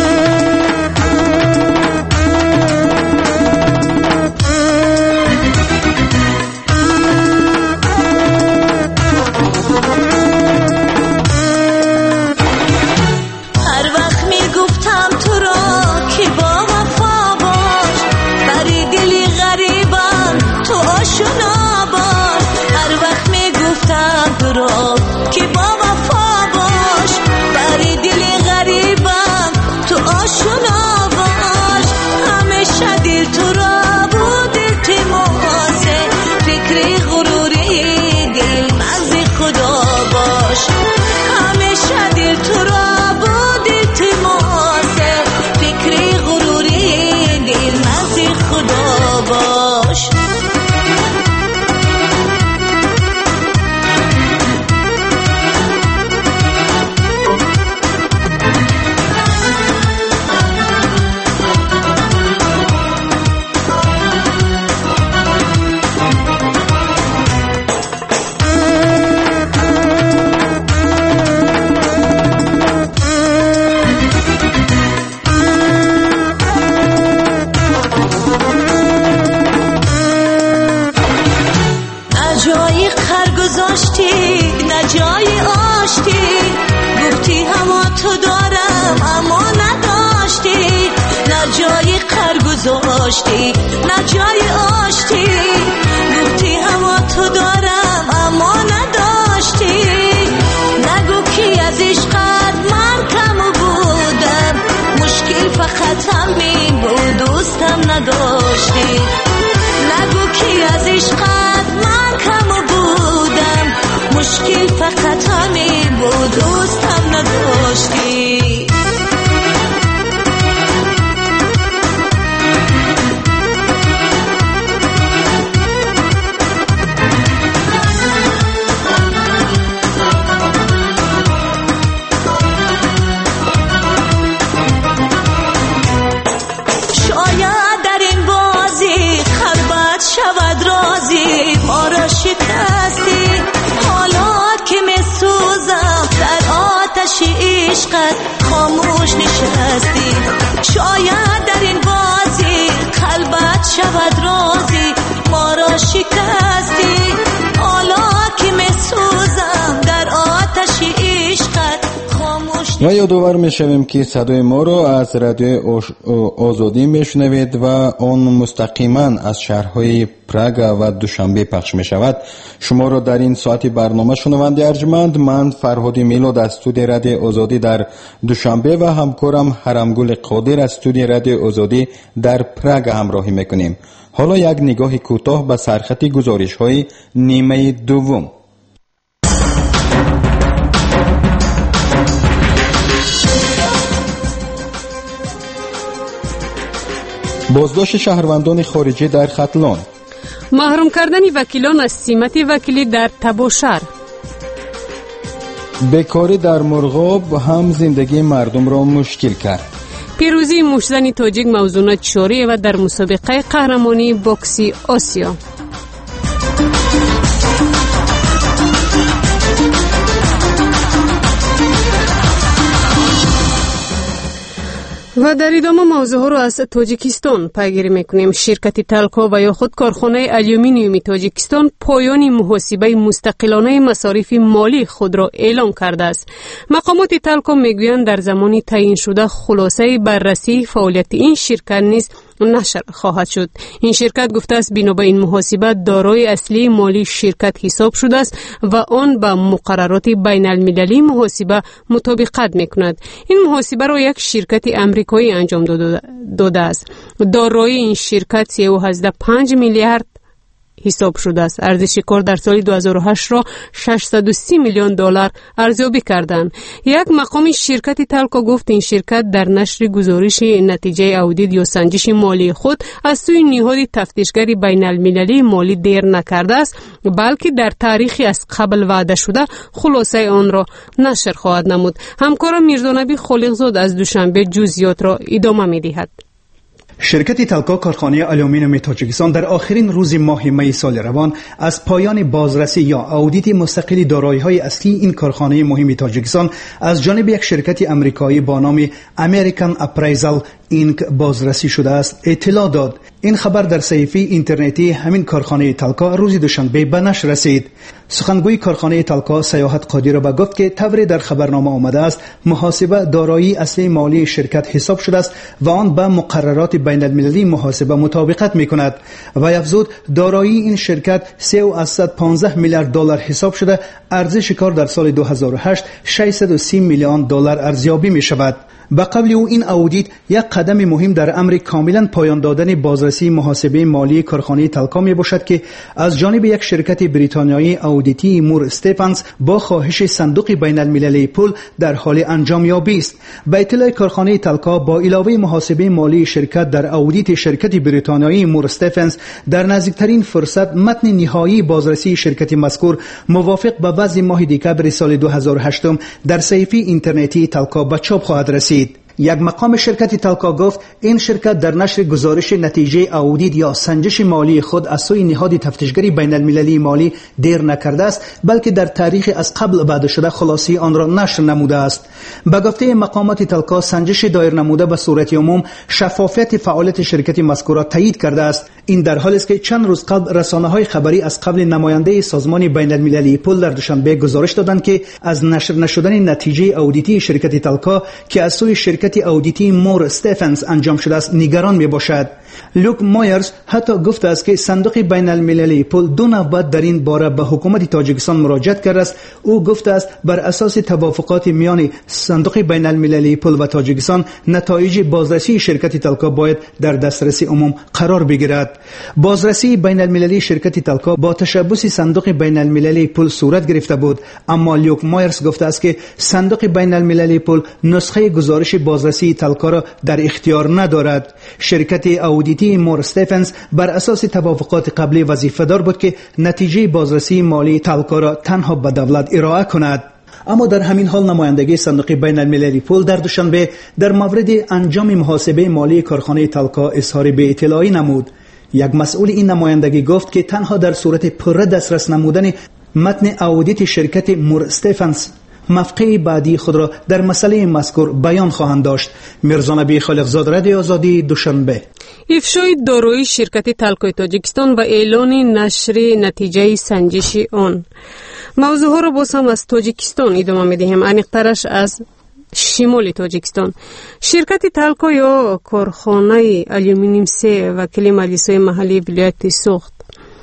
S21: نه جای آشتی، گفتی هوا تو دارم اما نداشتی. نگو کی از عشقت من کم بودم، مشکل فقط همین بود دوستم نداشتی. نگو کی از عشقت من کم بودم، مشکل فقط همین بود دوستم نداشتی. عشقت خاموش نشستی، شاید در این بازی قلبت شود رازی، ما را شکستی. حالا که میسوزم در آتش عشقت خاموش.
S2: و یادآور میشویم که صدای ما را از رادیو آزادی میشنوید و آن مستقیما از شهرهای پراگ و دوشنبه پخش می شود. شما را در این ساعت برنامه شنونده ارجمند، من فرهاد میلاد از استودیو رادیو آزادی در دوشنبه و همکارم حرمگل قادر از استودیو رادیو آزادی در پراگ همراهی میکنیم. حالا یک نگاه کوتاه به سرخط گزارش های نیمه دوم. بازداشت شهروندان خارجی در ختلان،
S3: محروم کردن وکیلان از سمت وکیلی در تباشر،
S2: بیکاری در مرغاب هم زندگی مردم را مشکل کرد.
S3: پیروزی موشزن تاجیک موضوعات شوری و در مسابقه قهرمانی بوکسی آسیا. و در ادامه موضوع را از تاجیکستان پیگیری میکنیم. شرکت تلکا و یا خود کارخانه آلومینیوم تاجیکستان پایان محاسبه مستقلانه مصارف مالی خود را اعلام کرده است. مقامات تلکا میگویند در زمانی تعیین شده خلاصه بررسی فعالیت این شرکت نیز نشر خواهد شد. این شرکت گفته است بنا به این محاسبه دارای اصلی مالی شرکت حساب شده است و آن با مقررات بین المللی محاسبه مطابقت میکند. این محاسبه را یک شرکت امریکایی انجام داده است. دارایی این شرکت 3.5 میلیارد حساب شده است. ارزش کار در سال 2008 را 630 میلیون دلار ارزیابی کردند. یک مقام شرکت تلکا گفت این شرکت در نشر گزارش نتیجه اودیت یا سنجش مالی خود از سوی نهاد تفتیشگری بین المللی مالی دیر نکرده است، بلکه در تاریخی از قبل وعده شده خلاصه آن را نشر خواهد نمود. همکارم میرزانبی خالقزاد از دوشنبه جزئیات را ادامه می‌دهد.
S5: شرکت تلکا کارخانه آلومینیوم تاجیکستان در آخرین روز ماه می سال روان از پایان بازرسی یا اودیت مستقل دارایی‌های اصلی این کارخانه مهم تاجیکستان از جانب یک شرکت آمریکایی با نام امریکن اپرایزل اینک بازرسی شده است اطلاع داد. این خبر در صحیفه اینترنتی همین کارخانه تلکا روز دوشنبه به نشر رسید. سخنگوی کارخانه تلکا سیاحت قادی را گفت که طوری در خبرنامه آمده است محاسبه دارایی اصلی مالی شرکت حساب شده است و آن به مقررات بین المللی محاسبه مطابقت می کند و افزود دارایی این شرکت 315 میلیارد دلار حساب شده، ارزش کار در سال 2008 630 میلیون دلار ارزیابی می شود. به قبل او این اودیت یک قدم مهم در امر کاملا پایان دادن بازرسی محاسبه مالی کارخانه تلکا می باشد که از جانب یک شرکت بریتانیایی اودیتی مور استفنز با خواهش صندوق بین المللی پول در حال انجام یابی است. به اطلاع کارخانه تلکا با علاوه محاسبه مالی شرکت در اودیت شرکت بریتانیایی مور استفنز در نزدیکترین فرصت متن نهایی بازرسی شرکت مذکور موافق به وضع ماه دکبر سال 2008 در صحیفه اینترنتی تلکا به چاپ خواهد رسید. یک مقام شرکت تلکا گفت این شرکت در نشر گزارش نتیجه اودیت یا سنجش مالی خود از سوی نهاد تفتیشگری بین المللی مالی دیر نکرده است، بلکه در تاریخ از قبل وعده شده خلاصی آن را نشر نموده است. به گفته مقامات تلکا سنجش دایر نموده به صورت عموم شفافیت فعالیت شرکت مذکور تایید کرده است. این در حالی است که چند روز قبل رسانه‌های خبری از قبل نماینده سازمان بین المللی پول در دوشنبه گزارش دادند که از نشر نشدن نتیجه اودیتی شرکت تلکا که از سوی شرکت اودیتی مور استفنز انجام شده است نگران می باشد. لوک مایرز حتی گفته است که صندوق بین المللی پول دو نوبت در این باره به حکومت تاجیکستان مراجعت کرده است. او گفته است بر اساس توافقات میان صندوق بین المللی پول و تاجیکستان نتایج بازرسی شرکت تلکا باید در دسترس عموم قرار بگیرد. بازرسی بین المللی شرکت تلکا با تشبث صندوق بین المللی پول صورت گرفته بود، اما لوک مایرز گفته است که صندوق بین المللی پول نسخه گزارش بازرسی تلکا را در اختیار ندارد. شرکت اودیتی مور استفنز بر اساس توافقات قبلی وظیفه‌دار بود که نتیجه بازرسی مالی تلکا را تنها به دولت ارائه کند. اما در همین حال نمایندگی صندوق بین المللی پول در دوشنبه در مورد انجام محاسبه مالی کارخانه تلکا اظهار بی‌اطلاعی نمود. یک مسئول این نمایندگی گفت که تنها در صورت پر دسترس نمودن متن اودیت شرکت مور استفنز موقع بعدی خود را در مسئله مذکور بیان خواهند داشت. میرزانبی خالقزاد، رادیو آزادی، دوشنبه.
S3: افشای دارایی شرکت تلکای تاجیکستان و اعلان نشر نتیجه سنجش آن. موضوع ها را باز هم از تاجیکستان ادامه می‌دهیم، عمیق‌ترش از شمال تاجیکستان. شرکت تلکا یا کارخانه آلومینیوم 3 وکیل مجلس‌های محلی ولایت سوخت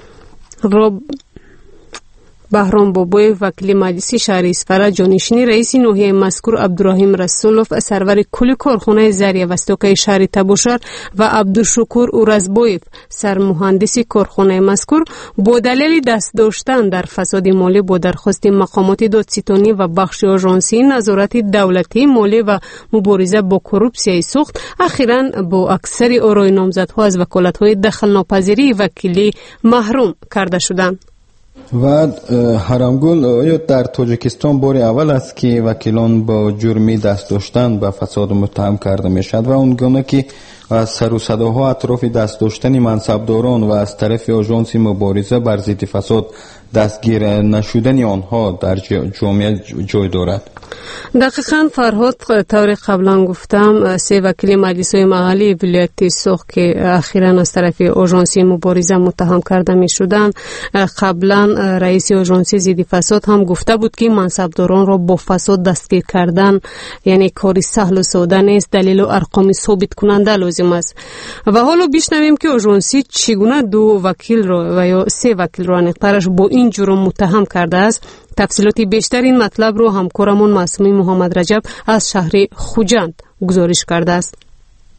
S3: بهرام بابای وکیل مجلس شهر اسفره جانشین رئیس ناحیه مذکور عبدالرحیم رسولوف سرور کل کارخانه زری و استوکای شهر تبوشهر و عبدالشکور اورزبایف سرمهندس کارخانه مذکور با دلیل دست داشتن در فساد مالی با درخواست مقامات دادستانی و بخش آژانسی نظارت دولتی مالی و مبارزه با کروپسیای سوخت اخیراً با اکثر آرای نامزدها از وکالت‌های دخل ناپذیری وکیلی محروم کرده شدند.
S2: و حرامگل آیا در تاجیکستان بار اول است که وکیلان با جرمی دست داشتن به فساد متهم کرده می شد و اونگونه که از سر و صداها اطراف دست داشتن منصبداران و از طرف آژانس مبارزه بر ضد فساد دستگیر نشدن آنها در جامعه جای دارد.
S3: دقیقاً فرهاد، طور قبلا گفتم 3 وکیل مجلس‌های محلی ولایت سوخت که اخیراً از طرف آژانس مبارزه متهم کرده می شدند. قبلا رئیس آژانس ضد فساد هم گفته بود که منصبداران را با فساد دستگیر کردن یعنی کاری سهل و ساده نیست، دلیل و ارقام ثابت کننده لازم است. و حالا بشنویم که آژانس چگونه 2 وکیل را و یا 3 وکیل را نقطرش با این جرم متهم کرده است. تفصیلات بیشتر این مطلب رو همکارمون معصومی محمد رجب از شهر خوجند گزارش کرده است.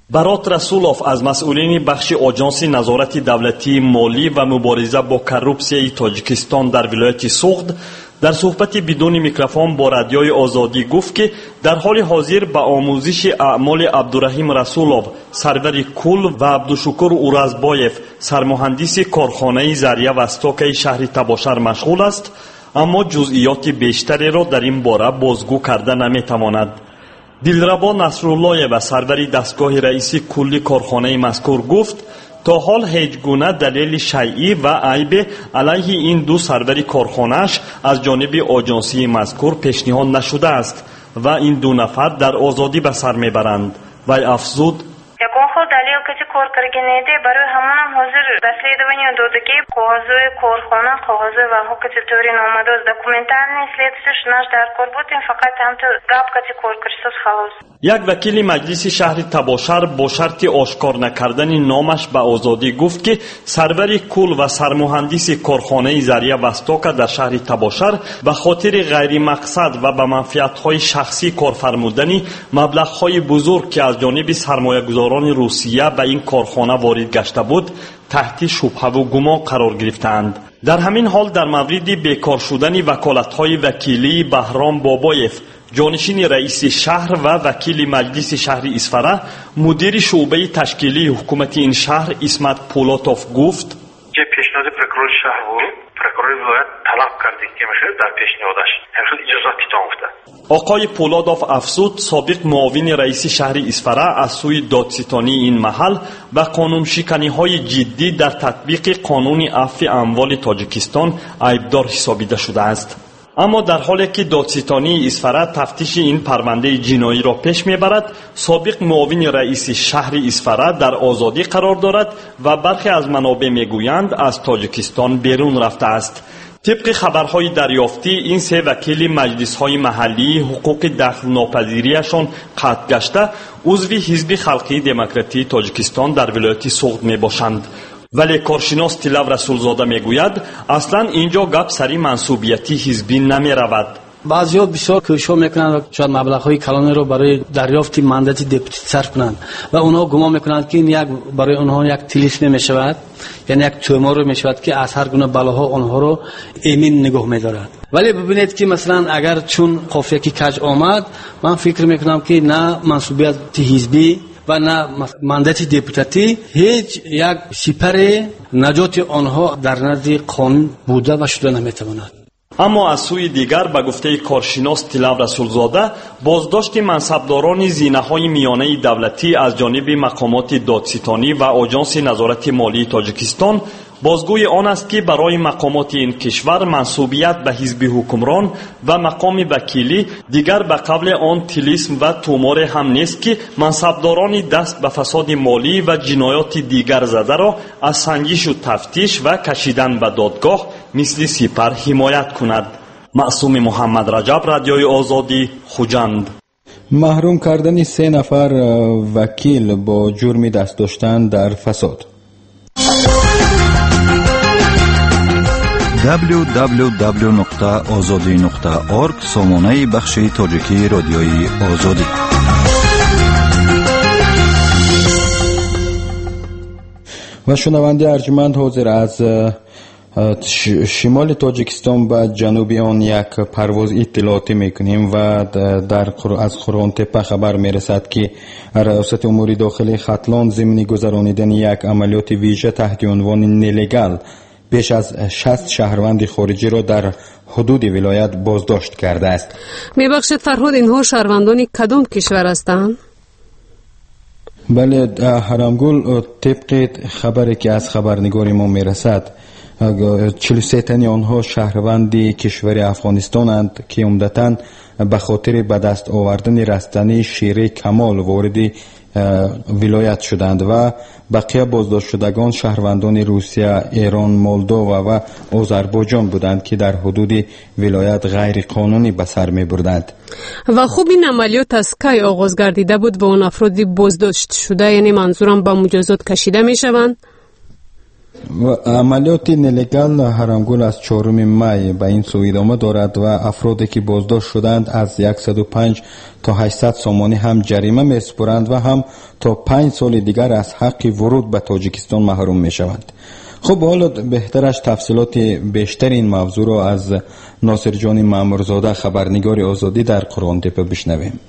S4: барот расулов аз масъулини бахши оҷонси назорати давлатии молӣ ва мубориза бо коррупсияи тоҷикистон дар вилояти суғд дар суҳбати бидуни микрофон бо радиои озодӣ гуфт ки дар ҳоли ҳозир ба омӯзиши аъмоли абдураҳим расулов, сарвари кул ва абдушукур уразбоев, сармуҳандиси корхонаи зария ва стокаи шаҳри Табошар машғул аст, аммо ҷузъиёти бештареро дар ин бора бозгӯ карда наметавонад. дилрабо насруллоева, сарвари дастгоҳи раиси кулли корхонаи мазкур гуфт, то ҳол ҳеҷ гуна далели шайъӣ ва айбе алайҳи ин ду сарвари корхонааш аз ҷониби оҷонсии мазкур пешниҳод нашудааст ва ин ду нафар дар озодӣ ба сар мебаранд. Вай афзуд:
S22: ягон хел далел каси кор кардан неде, барои ҳамонам ҳозир расследование дода ки қоғозои корхона, қоғозои ваҳо каси тӯри номадост, документальный следствияш наш дар кор будем, фақат ҳамто гап каси кор карсоз халос.
S4: як вакили маҷлиси шаҳри Табошар бо шарти ошкор накардани номаш ба озодӣ гуфт ки сарвари кул ва сармуҳандиси корхонаи зария ва стока дар шаҳри Табошар ба хотири ғайримақсад ва ба манфиатҳои шахсӣ кор фармудани маблағҳои бузург ки аз ҷониби сармоягузорони Русия ба ин корхона ворид гашта буд, таҳти шубҳаву гумон қарор гирифтаанд. дар ҳамин ҳол дар мавриди бекор шудани ваколатҳои вакилии Баҳром Бобоев, ҷонишини раиси шаҳр ва вакили маҷлиси шаҳри Исфара, мудири шуъбаи ташкилии ҳукумати ин шаҳр Исмат Пулотов гуфт:
S23: пешниҳоди прокурори шаҳр бу прокурори вилоят талаб кардем ки мешавад дар пешниҳодаш ҳамшуд иҷозати томуфта.
S4: оқои Пулотов афзуд, собиқ муовини раиси шаҳри Исфара аз сӯи додситонии ин маҳал ба қонуншиканиҳои ҷиддӣ дар татбиқи қонуни афви амволи Тоҷикистон айбдор ҳисобида шудааст. аммо дар ҳоле ки додситонии Исфара тафтиши ин парвандаи ҷиноиро пеш мебарад, собиқ муовини раиси шаҳри Исфара дар озодӣ қарор дорад ва бархе аз манобеъ мегӯянд аз Тоҷикистон берун рафтааст. طبق خبرهای دریافتی این سه وکیل مجلس‌های محلی حقوق دخل‌ناپذیریشان قطع گشته عضو حزب خلقی دموکراتی تاجیکستان در ولایت سوغد میباشند. ولی کارشناس طلب رسولزاده میگوید اصلا اینجا گپ سری منصوبیتی حزبی نمیرود.
S24: بعضی‌ها بسیار کوشش میکنند و شاید مبلغ‌های کلانی رو برای دریافت مانداتی دپوتی صرف کنند و اونها گمان میکنند که این یک برای اونها یک طلسم میشود، یعنی یک تومار میشود که از هر گونه بلاها اونها رو ایمن نگاه می‌دارد. ولی ببینید که مثلا اگر چون قافیه کی کج آمد، من فکر میکنم که نه منصوبیت حزبی و نه مانداتی دپوتاتی هیچ یک سپر نجات آنها در نزد قانون بوده و شده نمیتواند.
S4: اما از سوی دیگر به گفته کارشناس طلب رسولزاده، بازداشت منصبداران زینه‌های میانه دولتی از جانب مقامات دادستانی و آژانس نظارت مالی تاجیکستان بازگوی آن است که برای مقامات این کشور منصوبیت به حزب حکمران و مقام وکیلی دیگر به قبل آن طلسم و تومار هم نیست که منصبداران دست به فساد مالی و جنایات دیگر زده را از سنجش و تفتیش و کشیدن به دادگاه مثل سپر حمایت کند. معصوم محمد رجب، رادیوی آزادی، خوجند.
S2: محروم کردن 3 نفر وکیل با جرم دست داشتن در فساد.
S18: www.azadi.org سامانه بخش تاجیکی رادیوی آزادی.
S2: و شنونده ارجمند، حاضر از شمال تاجیکستان به جنوب آن یک پرواز اطلاعاتی میکنیم و از قرآن تپه خبر میرسد که ریاست امور داخلی ختلان ضمن گذرانیدن یک عملیات ویژه تحت عنوان نلیگال بیش از 60 شهروند خارجی را در حدود ولایت بازداشت کرده است.
S3: میبخشید فرهاد، اینها شهروندان کدام کشور هستند؟
S2: بله حرامگل، طبق خبری که از خبرنگار ما میرسد 43 تن آنها شهروند کشور افغانستانند که عمدتاً به خاطر به دست آوردن رستنی شیر کمال وارد ولایت شدند و بقیه بازداشت شدگان شهروندان روسیه، ایران، مولدووا و آذربایجان بودند که در حدود ولایت غیر قانونی به سر می بردند.
S3: و خوب این عملیات از کی آغاز گردیده بود و اون افرادی بازداشت شده، یعنی منظورم با مجازات کشیده می شوند؟
S2: عملیات نلگال هرمگول از 4 می به این سو ادامه دارد و افرادی که بازداشت شدند از 105 تا 800 سومانی هم جریمه میسپرند و هم تا 5 سال دیگر از حق ورود به تاجیکستان محروم می شوند. خب حالا بهترش تفصیلات بیشتر این موضوع را از ناصر جان مامورزاده خبرنگار آزادی در قرآن تپه بشنویم.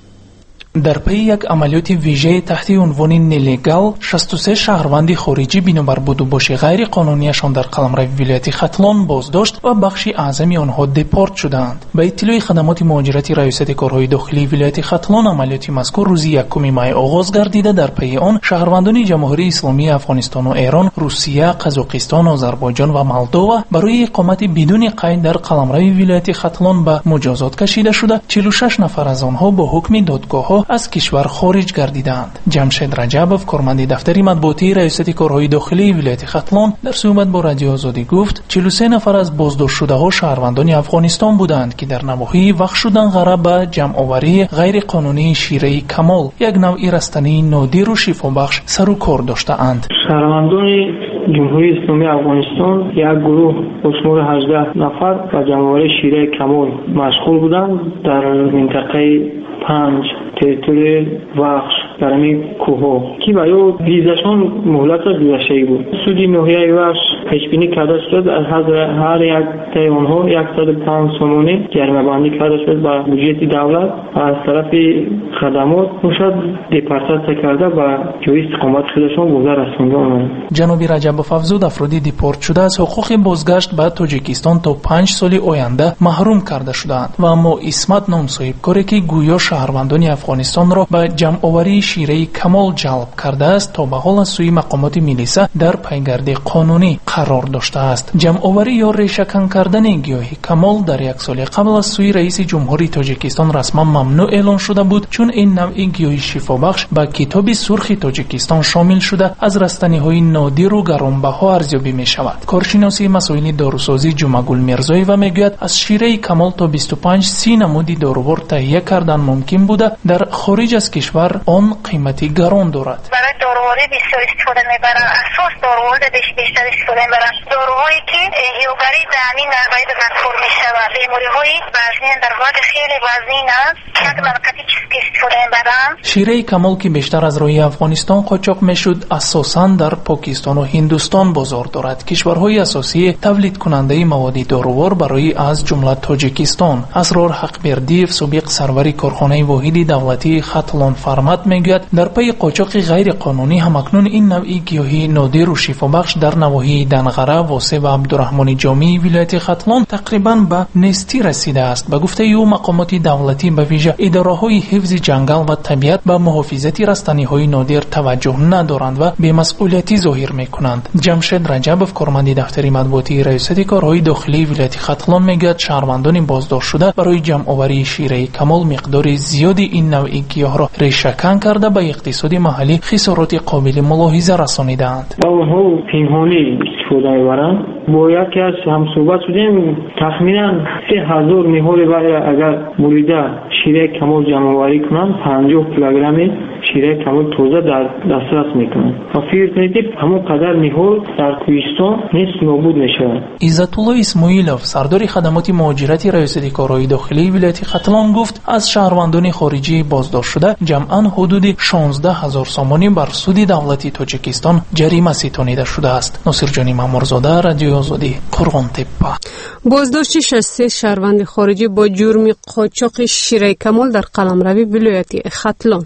S7: در پی یک عملیات ویژه تحت عنوان نلگال 63 شهروند خارجی بنابر بودوباش غیر قانونیشان در قلمرو ولایت ختلان بازداشت و بخش اعظمی آنها دپورت شدند. به اطلاع خدمات مهاجرت ریاست کارهای داخلی ولایت ختلان عملیات مذکور روز 1 می آغاز گردیده. در پی آن شهروندان جمهوری اسلامی افغانستان و ایران، روسیه، قزاقستان، آذربایجان و مولدووا برای اقامت بدون قید در قلمرو ولایت ختلان به مجازات کشیده شده. 46 نفر از آنها با حکم دادگاه از کشور خارج گردیدند. جمشید رجبوف، کارمند دفتر مطبوعاتی ریاست کارهای داخلی ولایت ختلان، در صحبت با رادیو آزادی گفت 43 نفر از بازداشت شده ها شهروندان افغانستان بودند که در نواحی وقف شدن غرب به جمع آوری غیر قانونی شیره کمال، یک نوع رستنی نادر و شفابخش، سر و کار داشته‌اند.
S8: شهروندان جمهوری اسلامی افغانستان یک گروه با شمار 18 نفر به جمع آوری شیره کمال مشغول بودند در منطقه 5 تریتوری وخش در این کوه که برای ویزاشان مهلت گذشته بود. سودی ناحیه وخش پیش بینی کرده شد از هر یک تای آنها 105 سومانی جریمه بندی کرده شد به بودجه دولت و از طرف خدمات باشد دپارتات کرده و جای استقامت خودشان گذر رسانده.
S7: جناب رجبوف افزود افرادی دپورت شده از حقوق بازگشت به تاجیکستان تا 5 سال آینده محروم کرده شدند و اما اسمت نام صاحب کاری که گویا شهروندان افغانستان را به جمع آوری شیره کمال جلب کرده است تا به حال از سوی مقامات ملیسا در پیگرد قانونی قرار داشته است. جمع آوری یا ریشه‌کن کردن گیاه کمال در 1 سال قبل از سوی رئیس جمهوری تاجیکستان رسما ممنوع اعلان شده بود، چون این نوع گیاه شفابخش به کتاب سرخ تاجیکستان شامل شده از رستنی‌های نادر و گرانبها ارزیابی می‌شود. کارشناسی مسائل داروسازی جمعگل میرزایی و میگوید از شیره کمال تا 25-30 نمودی داروبار تهیه کردن ممکن بوده. در خارج از کشور آن قیمتی گران دارد.
S22: برای داروواری بسیار استفاده میبرن، اساس داروواری بیشتر استفاده میبرن. داروهایی که هیوگری در همین نوعی مذکور میشود، بیماری‌های وزنی در واقع خیلی وزین است، یک منقطی چیزی که استفاده میبرن.
S7: شیره کمال که بیشتر از روی افغانستان قاچاق میشد اساساً در پاکستان و هندوستان بازار دارد. کشورهای اساسی تولید کننده مواد دارووار برای از جمله تاجیکستان. اسرار حقبردیف، سابق سروری کارخانه واحدی دولتی ختلان فرمت میگوید در پی قاچاق غیر قانونی همکنون این نوعی گیاهی نادر و شفابخش در نواحی دنغره، واسه و عبدالرحمن جامی ولایت ختلان تقریبا به نیستی رسیده است. به گفته او مقامات دولتی به ویژه اداره‌های حفظ جنگل و طبیعت به محافظت رستنی‌های نادر توجه ندارند و بی‌مسئولیتی ظاهر می‌کنند. جمشید رجبوف، کارمند دفتر مطبوعاتی ریاست کارهای داخلی ولایت ختلان میگوید شهروندان بازداشت شده برای جمع آوری شیره کمال مقدار زیادی این نوعی گیاه را ریشه‌کن کرده به اقتصاد محلی خسارات قابل ملاحظه رسانیدند.
S8: اونها پنهانی استفاده می‌برند. با یکی از هم صحبت شدیم تخمینا 3000 نهال برای اگر بریده شیره کمال جمع آوری کنند 50 کیلوگرم شیره کمال تازه در دسترس میکنند و فکر کنید همون قدر نهال در کوهستان نیست نابود میشود.
S7: عزت الله اسماعیلوف، سردار خدمات مهاجرت ریاست کارهای داخلی ولایت ختلان گفت از شهروندان خارجی بازداشت شده جمعاً حدود 16000 سومانی بر سود دولتی تاجیکستان جریمه ستانیده شده است. ناصر جان مامورزاده، رادیو آزادی، قرغان تپه.
S3: بازداشت 63 شهروند خارجی با جرم قاچاق شیره کمال در قلمرو ولایت ختلان.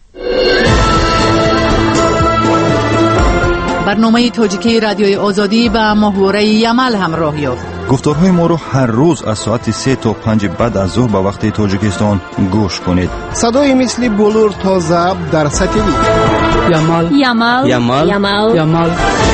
S1: برنامه تاجیکی رادیوی آزادی و محوره یمل همراه یافت.
S18: گفتارهای ما رو هر روز از ساعت 3 تا 5 بعد از ظهر به وقت تاجیکستان گوش کنید.
S17: صدای مثل بلور تا ضبط در سطحی
S11: یمل یمل یمل یمل
S2: یمل.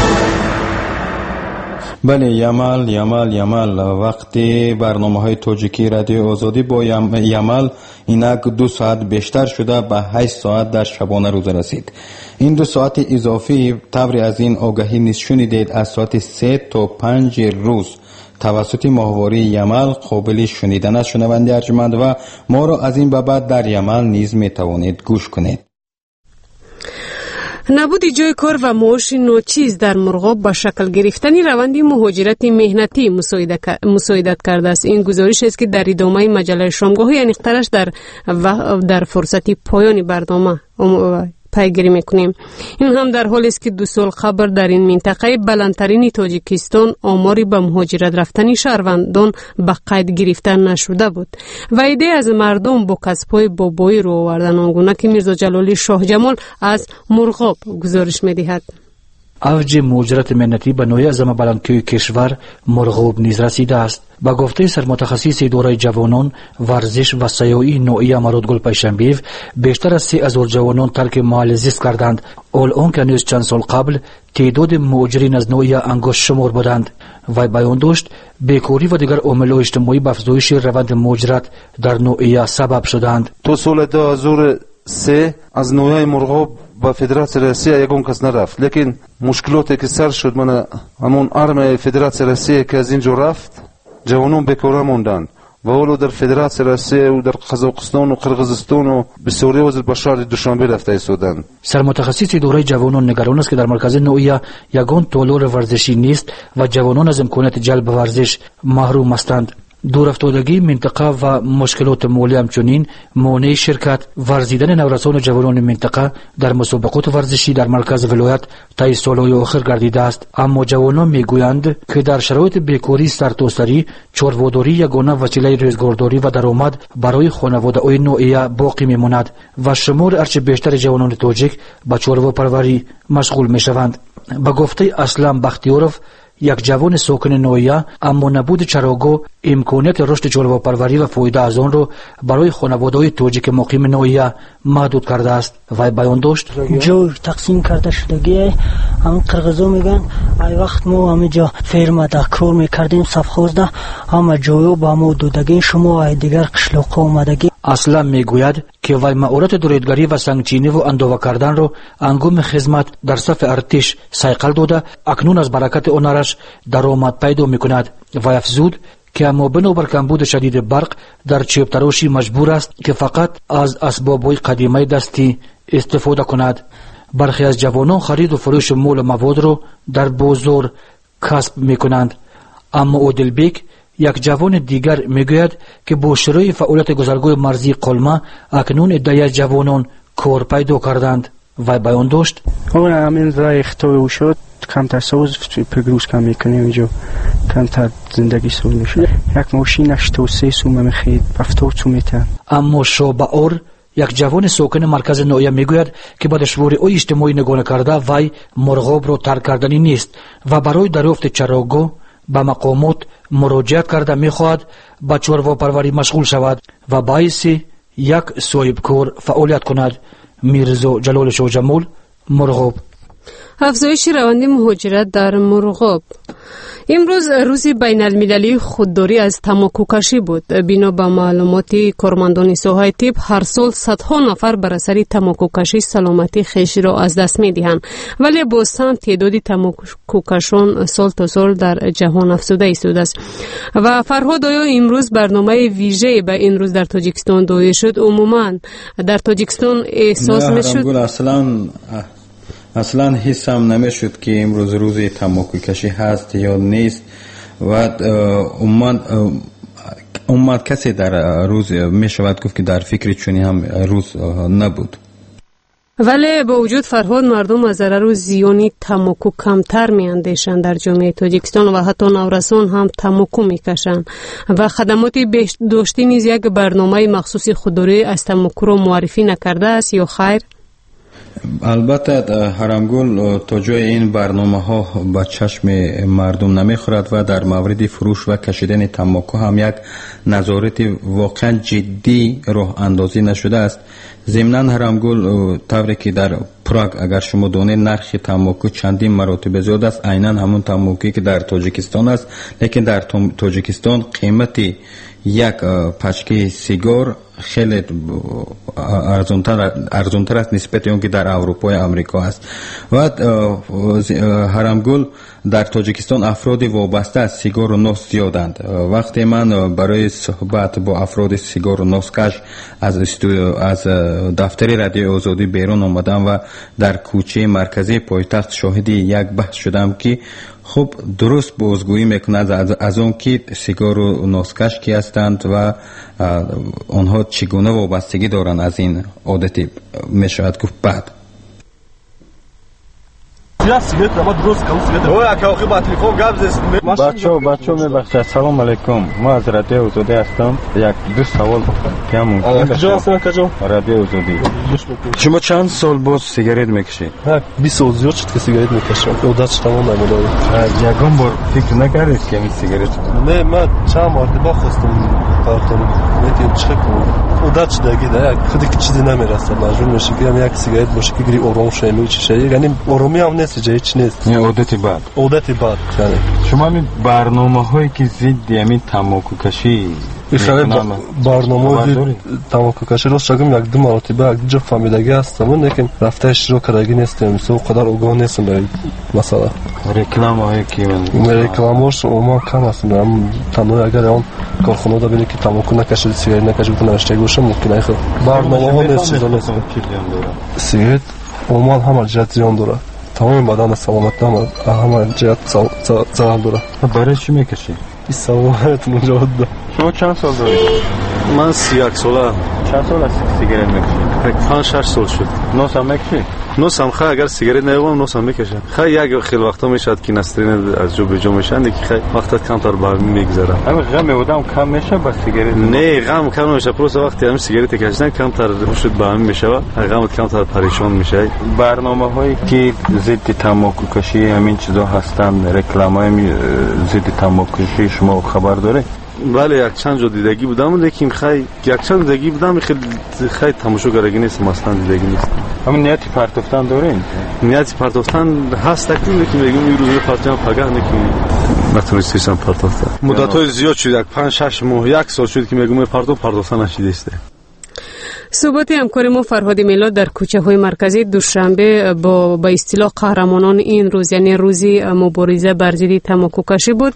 S2: بله، یمل وقتی برنامه‌های تاجیکی رادیو آزادی با یمل اینک 2 ساعت بیشتر شده به 8 ساعت در شبانه روز رسید. این 2 ساعت اضافی تبری از این آگهی نیز شنیدید از ساعت 3 تا 5 روز توسط ماهواره یمل قابل شنیدن است. شنونده ارجمند و ما را از این به بعد در یمل نیز می توانید گوش کنید.
S3: نبود جای کار و معاش ناچیز در مرغاب با شکل گرفتن روند مهاجرت مهنتی مساعدت کرده است. این گزارش است که در ادامه مجله شامگاهی انیخترش در فرصت پایان برنامه پیگیری میکنیم. این هم در حالی است که 2 سال قبل در این منطقه بلندترین تاجیکستان آماری به مهاجرت رفتن شهروندان به قید گرفتن نشده بود و ایده از مردم با کسب‌های بابایی رو آوردن، آنگونه که میرزا جلالی شاه جمال از مرغاب گزارش میدهد.
S9: اوج مهاجرت مهنتی به نوع اعظم بلندکوی کشور مرغوب نیز رسیده است. با گفته سرمتخصص اداره جوانان، ورزش و سیاحی نوعی امارات گل پیشنبیو، بیشتر از 30,000 جوانان ترک محل زیست کردند. الان که نیز چند سال قبل تعداد مهاجرین از نوعی انگشت شمار بودند. و بیان داشت بیکاری و دیگر عوامل اجتماعی به افزایش روند مهاجرت در نوعی سبب شدند.
S13: تو سال 2003 از نوعی مرغوب با فدراسیون روسیه یکون کس نرفت، لیکن مشکلاتی که سر شد من همون ارم فدراسیون روسیه که از اینجا رفت جوانان بیکار موندند و ولو در فدراسیون روسیه و در قزاقستان و قرقیزستان و به سوریه و به شهر دوشنبه رفته ایستادند.
S9: سرمتخصص اداره جوانان نگران است که در مرکز نوعی یگان تالار ورزشی نیست و جوانان از امکانات جلب ورزش محروم هستند. دور افتادگی منطقه و مشکلات مالی همچنین مانع شرکت ورزیدن نورسان جوانان منطقه در مسابقات ورزشی در مرکز ولایت طی سالهای آخر گردیده است. اما جوانان میگویند که در شرایط بیکاری سرتاسری چارواداری یگانه وسیله روزگارداری و درآمد برای خانواده‌های نوعی باقی میماند و شمار هرچه بیشتر جوانان تاجیک به چارواپروری مشغول میشوند. به گفته اسلام بختیاروف، یک جوان ساکن نوعیه، اما نبود چراگاه امکانیت رشد چارواپروری و فایده از آن را برای خانواده‌های تاجیک مقیم نوعیه محدود کرده است. و بیان داشت
S14: جو تقسیم کرده شدگی هم قرغزو میگن ای وقت ما همینجا فرما دا کار میکردیم سفخوزده همه جایو با ما دودگی شما ای دیگر قشلاق اومدگی.
S9: اصلا میگوید که وی مهارت دوریدگری و سنگچینی و اندازه کردن را انگام خدمت در صف ارتش سیقل داده اکنون از برکت آنرش درآمد پیدا میکند. و افزود که اما بنابر کمبود شدید برق در چوب تراشی مجبور است که فقط از اسباب‌های قدیمی دستی استفاده کند. برخی از جوانان خرید و فروش مال و مواد را در بازار کسب میکنند. اما عادلبیک یک جوان دیگر میگوید که با شروع فعالیت گذرگاه مرزی قلمه اکنون عده جوانان کار پیدا کردند. و بیان داشت
S15: اون همین رای اختیار شد کمتر سوز پگروز کم میکنیم اینجا کمتر زندگی سوز میشه. یک ماشینش تو 3 سومه میخید 70 سومیتن.
S9: اما شابعور یک جوان ساکن مرکز نوعیه میگوید که با دشواری او اجتماعی نگونه کرده وی مرغاب را ترک کردنی نیست و برای دریافت چراگاه به مقامات مراجعت کرده میخواهد با چارواپروری مشغول شود و باعث یک صاحبکار فعالیت کند. میرزا جلال شاه جمال، مرغاب.
S3: افزایش روند مهاجرت در مرغاب. امروز روز بین المللی خودداری از تماکو کشی بود. بنا به معلومات کارمندان ساحه طب هر سال صدها نفر بر اثر تماکو کشی سلامتی خویش را از دست می‌دهند، ولی باز هم تعداد تماکو کشان سال تا سال در جهان افزوده ایستاده است. و فرهاد آیا امروز برنامه ویژه به این روز در تاجیکستان دایر شد؟ عموما در تاجیکستان احساس می‌شد
S2: اصلا حس هم نمیشد که امروز روز تماکو کشی هست یا نیست و اومد کسی در روز می شود گفت که در فکر چونی هم روز نبود.
S3: ولی با وجود فرهاد مردم از ضرر و زیانی تماکو کمتر می اندیشند. در جامعه تاجیکستان و حتی نورسان هم تماکو می کشند و خدمات بهداشتی نیز یک برنامه مخصوص خودداری از تماکو را معرفی نکرده است یا خیر؟
S2: البته حرمگل تا جای این برنامه ها به چشم مردم نمیخورد و در مورد فروش و کشیدن تماکو هم یک نظارت واقعا جدی راه اندازی نشده است. ضمناً حرمگل طوری که در پراگ اگر شما دانید نرخ تماکو چندین مراتب زیاد است، عیناً همون تماکویی که در تاجیکستان است، لیکن در تاجیکستان قیمت یک پچکه سیگار خیلی ارزانتر است نسبت اون که در اروپا و امریکا است. و حرمگل در تاجیکستان افراد وابسته از سیگار و نوس زیادند. وقتی من برای صحبت با افراد سیگار و نوسکش از دفتر رادیو آزادی بیرون آمدم و در کوچه مرکزی پایتخت شاهد یک بحث شدم که خب درست بازگویی میکنند از اون که سیگار و نوسکش کی هستند و آنها چگونه وابستگی دارند از این عادتی میشود گفت بعد
S6: بچه میبخشید. سلام علیکم، ما از رادیو آزادی هستم. یک دو سوال که ممکنه
S10: کجا هستن؟ کجا؟
S6: رادیو آزادی. شما چند سال باز سیگارت میکشید؟
S10: 20 سال زیاد شد که سیگارت میکشم. عادتش تمام نموده.
S6: یگان بار فکر نکردید که این سیگارت؟
S10: نه، من چند مرتبه خواستم کارتون میتونم چه کنم. عادت شدگی ده خودی که چیزی نمیرسه مجبور میشی که یک سیگارت باشه که گری آرام شه میشه. یعنی آرامی هم نیست، جای چی نیست.
S6: نه عادت بد.
S10: عادت بد. یعنی
S6: شما می برنامه‌هایی که ضد همین تماکو کشی
S10: برنامه تماکو کشی رو شگم یک دو مرتبه یک جا فهمیدگی هستم، لیکن رفته شروع کردگی نیستم. سو قدر آگاه نیستم به مسئله.
S6: رکلام‌هایی که
S10: رکلامش عموما کم هستن. هم تنها اگر اون کارخونه دا بینه که تماکو نکشید سیگارت نکشید کنه نشته باشه ممکنه خب برنامه‌ها نیست. چیزا نیست. سیگارت عموما هم جهت زیان داره. تمام بدن سلامت همه جهت زیان داره.
S6: برای چی میکشی؟
S10: این سلامت مجاهد ده.
S6: شما چند سال دارید؟
S10: من 31 ساله.
S6: چند سال از سیگارت میکشید؟
S10: 5-6 سال شد.
S6: نوس هم میکشی؟
S10: نوس هم خیلی اگر سیگارت نیوام نوس هم میکشم. خیلی یک خیلی وقتا میشد که نسترین از جو به جو میشن که خیلی وقتا کمتر به میگذره.
S6: اما غم بودم کم میشه با سیگارت؟
S10: نه غم کم نمیشه، پروسه وقتی هم سیگارت کشیدن کمتر شد به هم میشه و غم کمتر پریشان میشه.
S6: برنامه‌هایی که ضد تماکو کشی همین چیزا هستن، رکلام‌های ضد تماکو کشی شما خبر داره؟
S10: بله یک چند جا دیدگی بودم، لیکن خیلی یک چند دیدگی بودم خیلی تماشاگرگی نیست، مثلا دیدگی نیست.
S6: همین نیتی پرتفتن دارین؟
S10: نیتی پرتفتن هست تکلیف، لیکن میگم این روز پرتفتن پگاه نکنی نتونستم پرتفتن. مدت‌های زیاد شد، یک 5-6 ماه یک سال شد که میگم پرتفتن نشده است.
S3: صحبت همکار ما فرهاد میلاد در کوچه های مرکزی دوشنبه با اصطلاح قهرمانان این روز، یعنی روزی مبارزه بر ضد تماکو کشی بود.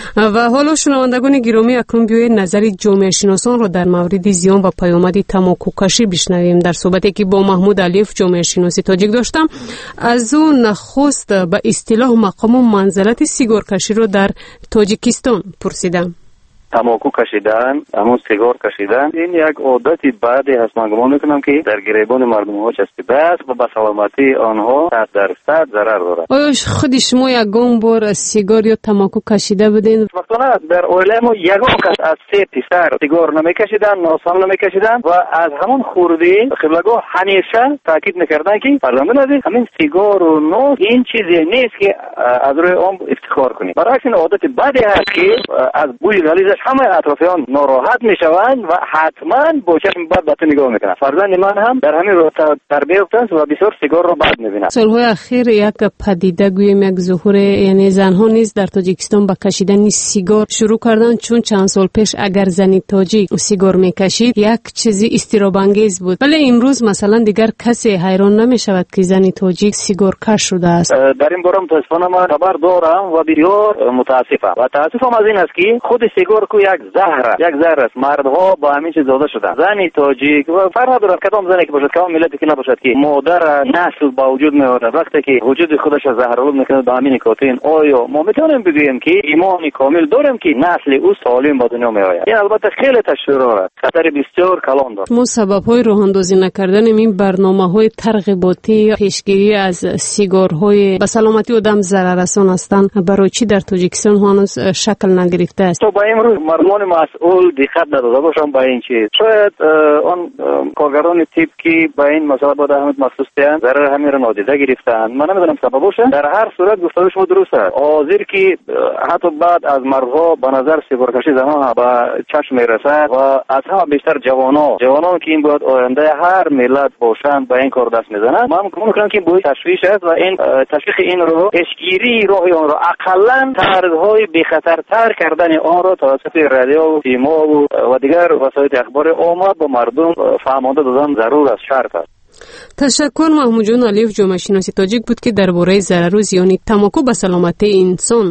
S3: و حالا شنوندگان گرامی اکنون بیایید نظر جامعه شناسان را در مورد زیان و پیامد تماکو کشی بشنویم. در صحبتی که با محمود علیف جامعه شناسی تاجیک داشتم، از او نخست به اصطلاح مقام و منزلت سیگار کشی را در تاجیکستان پرسیدم.
S16: تماکو کشیدن، همون سیگار کشیدن، این یک عادتی بعدی هست. من گمان میکنم که در گریبان مردم ها چسبیده است و به سلامتی آنها 100% ضرر دارد.
S3: آیا خود شما یگان بار سیگار یا تماکو کشیده بودین؟
S16: مثلا در اویله ما یگان کس از 3 پسر سیگار نمیکشیدن، ناسان نمیکشیدن و از همون خوردی قبلگاه همیشه تاکید میکردن که فرزندان عزیز همین سیگار و نوش این چیزی نیست که از روی آن افتخار کنید. برعکس این عادت بعدی هست که از بوی غلیظش همه اطرافیان ناراحت میشوند و حتما با چشم بد به تو نگاه میکنند. فرزند من هم در همین راه تربیت یافته است و بسیار سیگار را بد میبیند.
S3: سالهای اخیر یک پدیده گویم یک ظهور، یعنی زنها نیز در تاجیکستان با کشیدن سیگار شروع کردن، چون چند سال پیش اگر زنی تاجیک سیگار میکشید یک چیزی استراب انگیز بود، ولی امروز مثلا دیگر کسی حیران نمیشود که زنی تاجیک سیگار کش شده است.
S16: در این باره متاسفانه من خبر دارم و بسیار متاسفم و تاسفم از این است که خود سیگار یک زهر است. مردها با همین چیز زاده شدن. زنی تاجیک و فرق ندارد کدام زنی که باشد، کدام ملتی که نباشد، که مادر نسل با وجود میآورد وقتی که وجود خودش زهرآلود میکنه به همین نکاتین، آیا ما میتونیم بگوییم که ایمانی کامل داریم که نسل او سالم به دنیا میآید؟ این البته خیلی تشویق است، خطر بسیار کلان دارد.
S3: ما سبب‌های راه اندازی نکردن این برنامه‌های ترغیباتی پیشگیری از سیگارهای به سلامتی آدم ضرر رسان هستند برای چی در تاجیکستان هنوز شکل نگرفته است؟
S16: تو با امروز مردمان مسئول دقت نداده باشم به این چیز. شاید آن کارگران تیپ که به این مسئله با اهمیت مخصوص دیدن ضرر همین را نادیده گرفتن. من نمیدونم سببش. در هر صورت گفتگو شما درست است. حاضر که حتی بعد از مردها به نظر سیگار کشی زنان به چشم میرسد و از همه بیشتر جوانان که این باید آینده هر ملت باشند به این کار دست میزنند. من گمان میکنم که این باید تشویش است و این تشویق این رو پیشگیری راه آن را اقلا طرحهای بی خطرتر کردن آن را توسط رادیو، تیما و دیگر وسایل اخبار عامه با مردم فهمانده دادن ضرور است، شرط است.
S3: تشکر. محمود جان علیف جامعه شناسی تاجیک بود که درباره ضرر و زیان تماکو به سلامتی انسان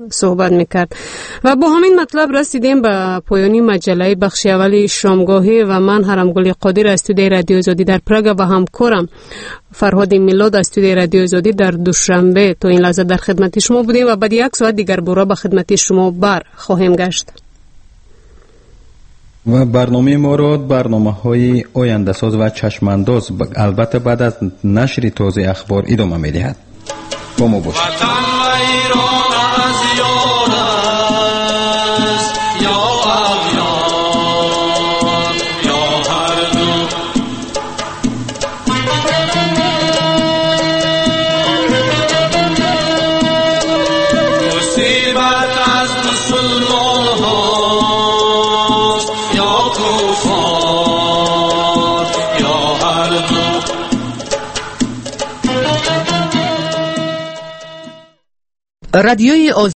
S3: صحبت میکرد. و با همین مطلب رسیدیم به پایانی مجله بخش اولی شامگاهی و من حرمگل قادر از استودیوی رادیو آزادی در پراگ و همکارم فرهاد میلاد از استودیوی رادیو آزادی در دوشنبه تا این لحظه در خدمت شما بودیم و بعد یک ساعت دیگر بورا به خدمت شما بر خواهیم گشت.
S2: و برنامه ما را برنامه های آینده ساز و چشمانداز البته بعد از نشر تازه اخبار ادامه می‌دهد. با ما باشید.
S1: رادیوی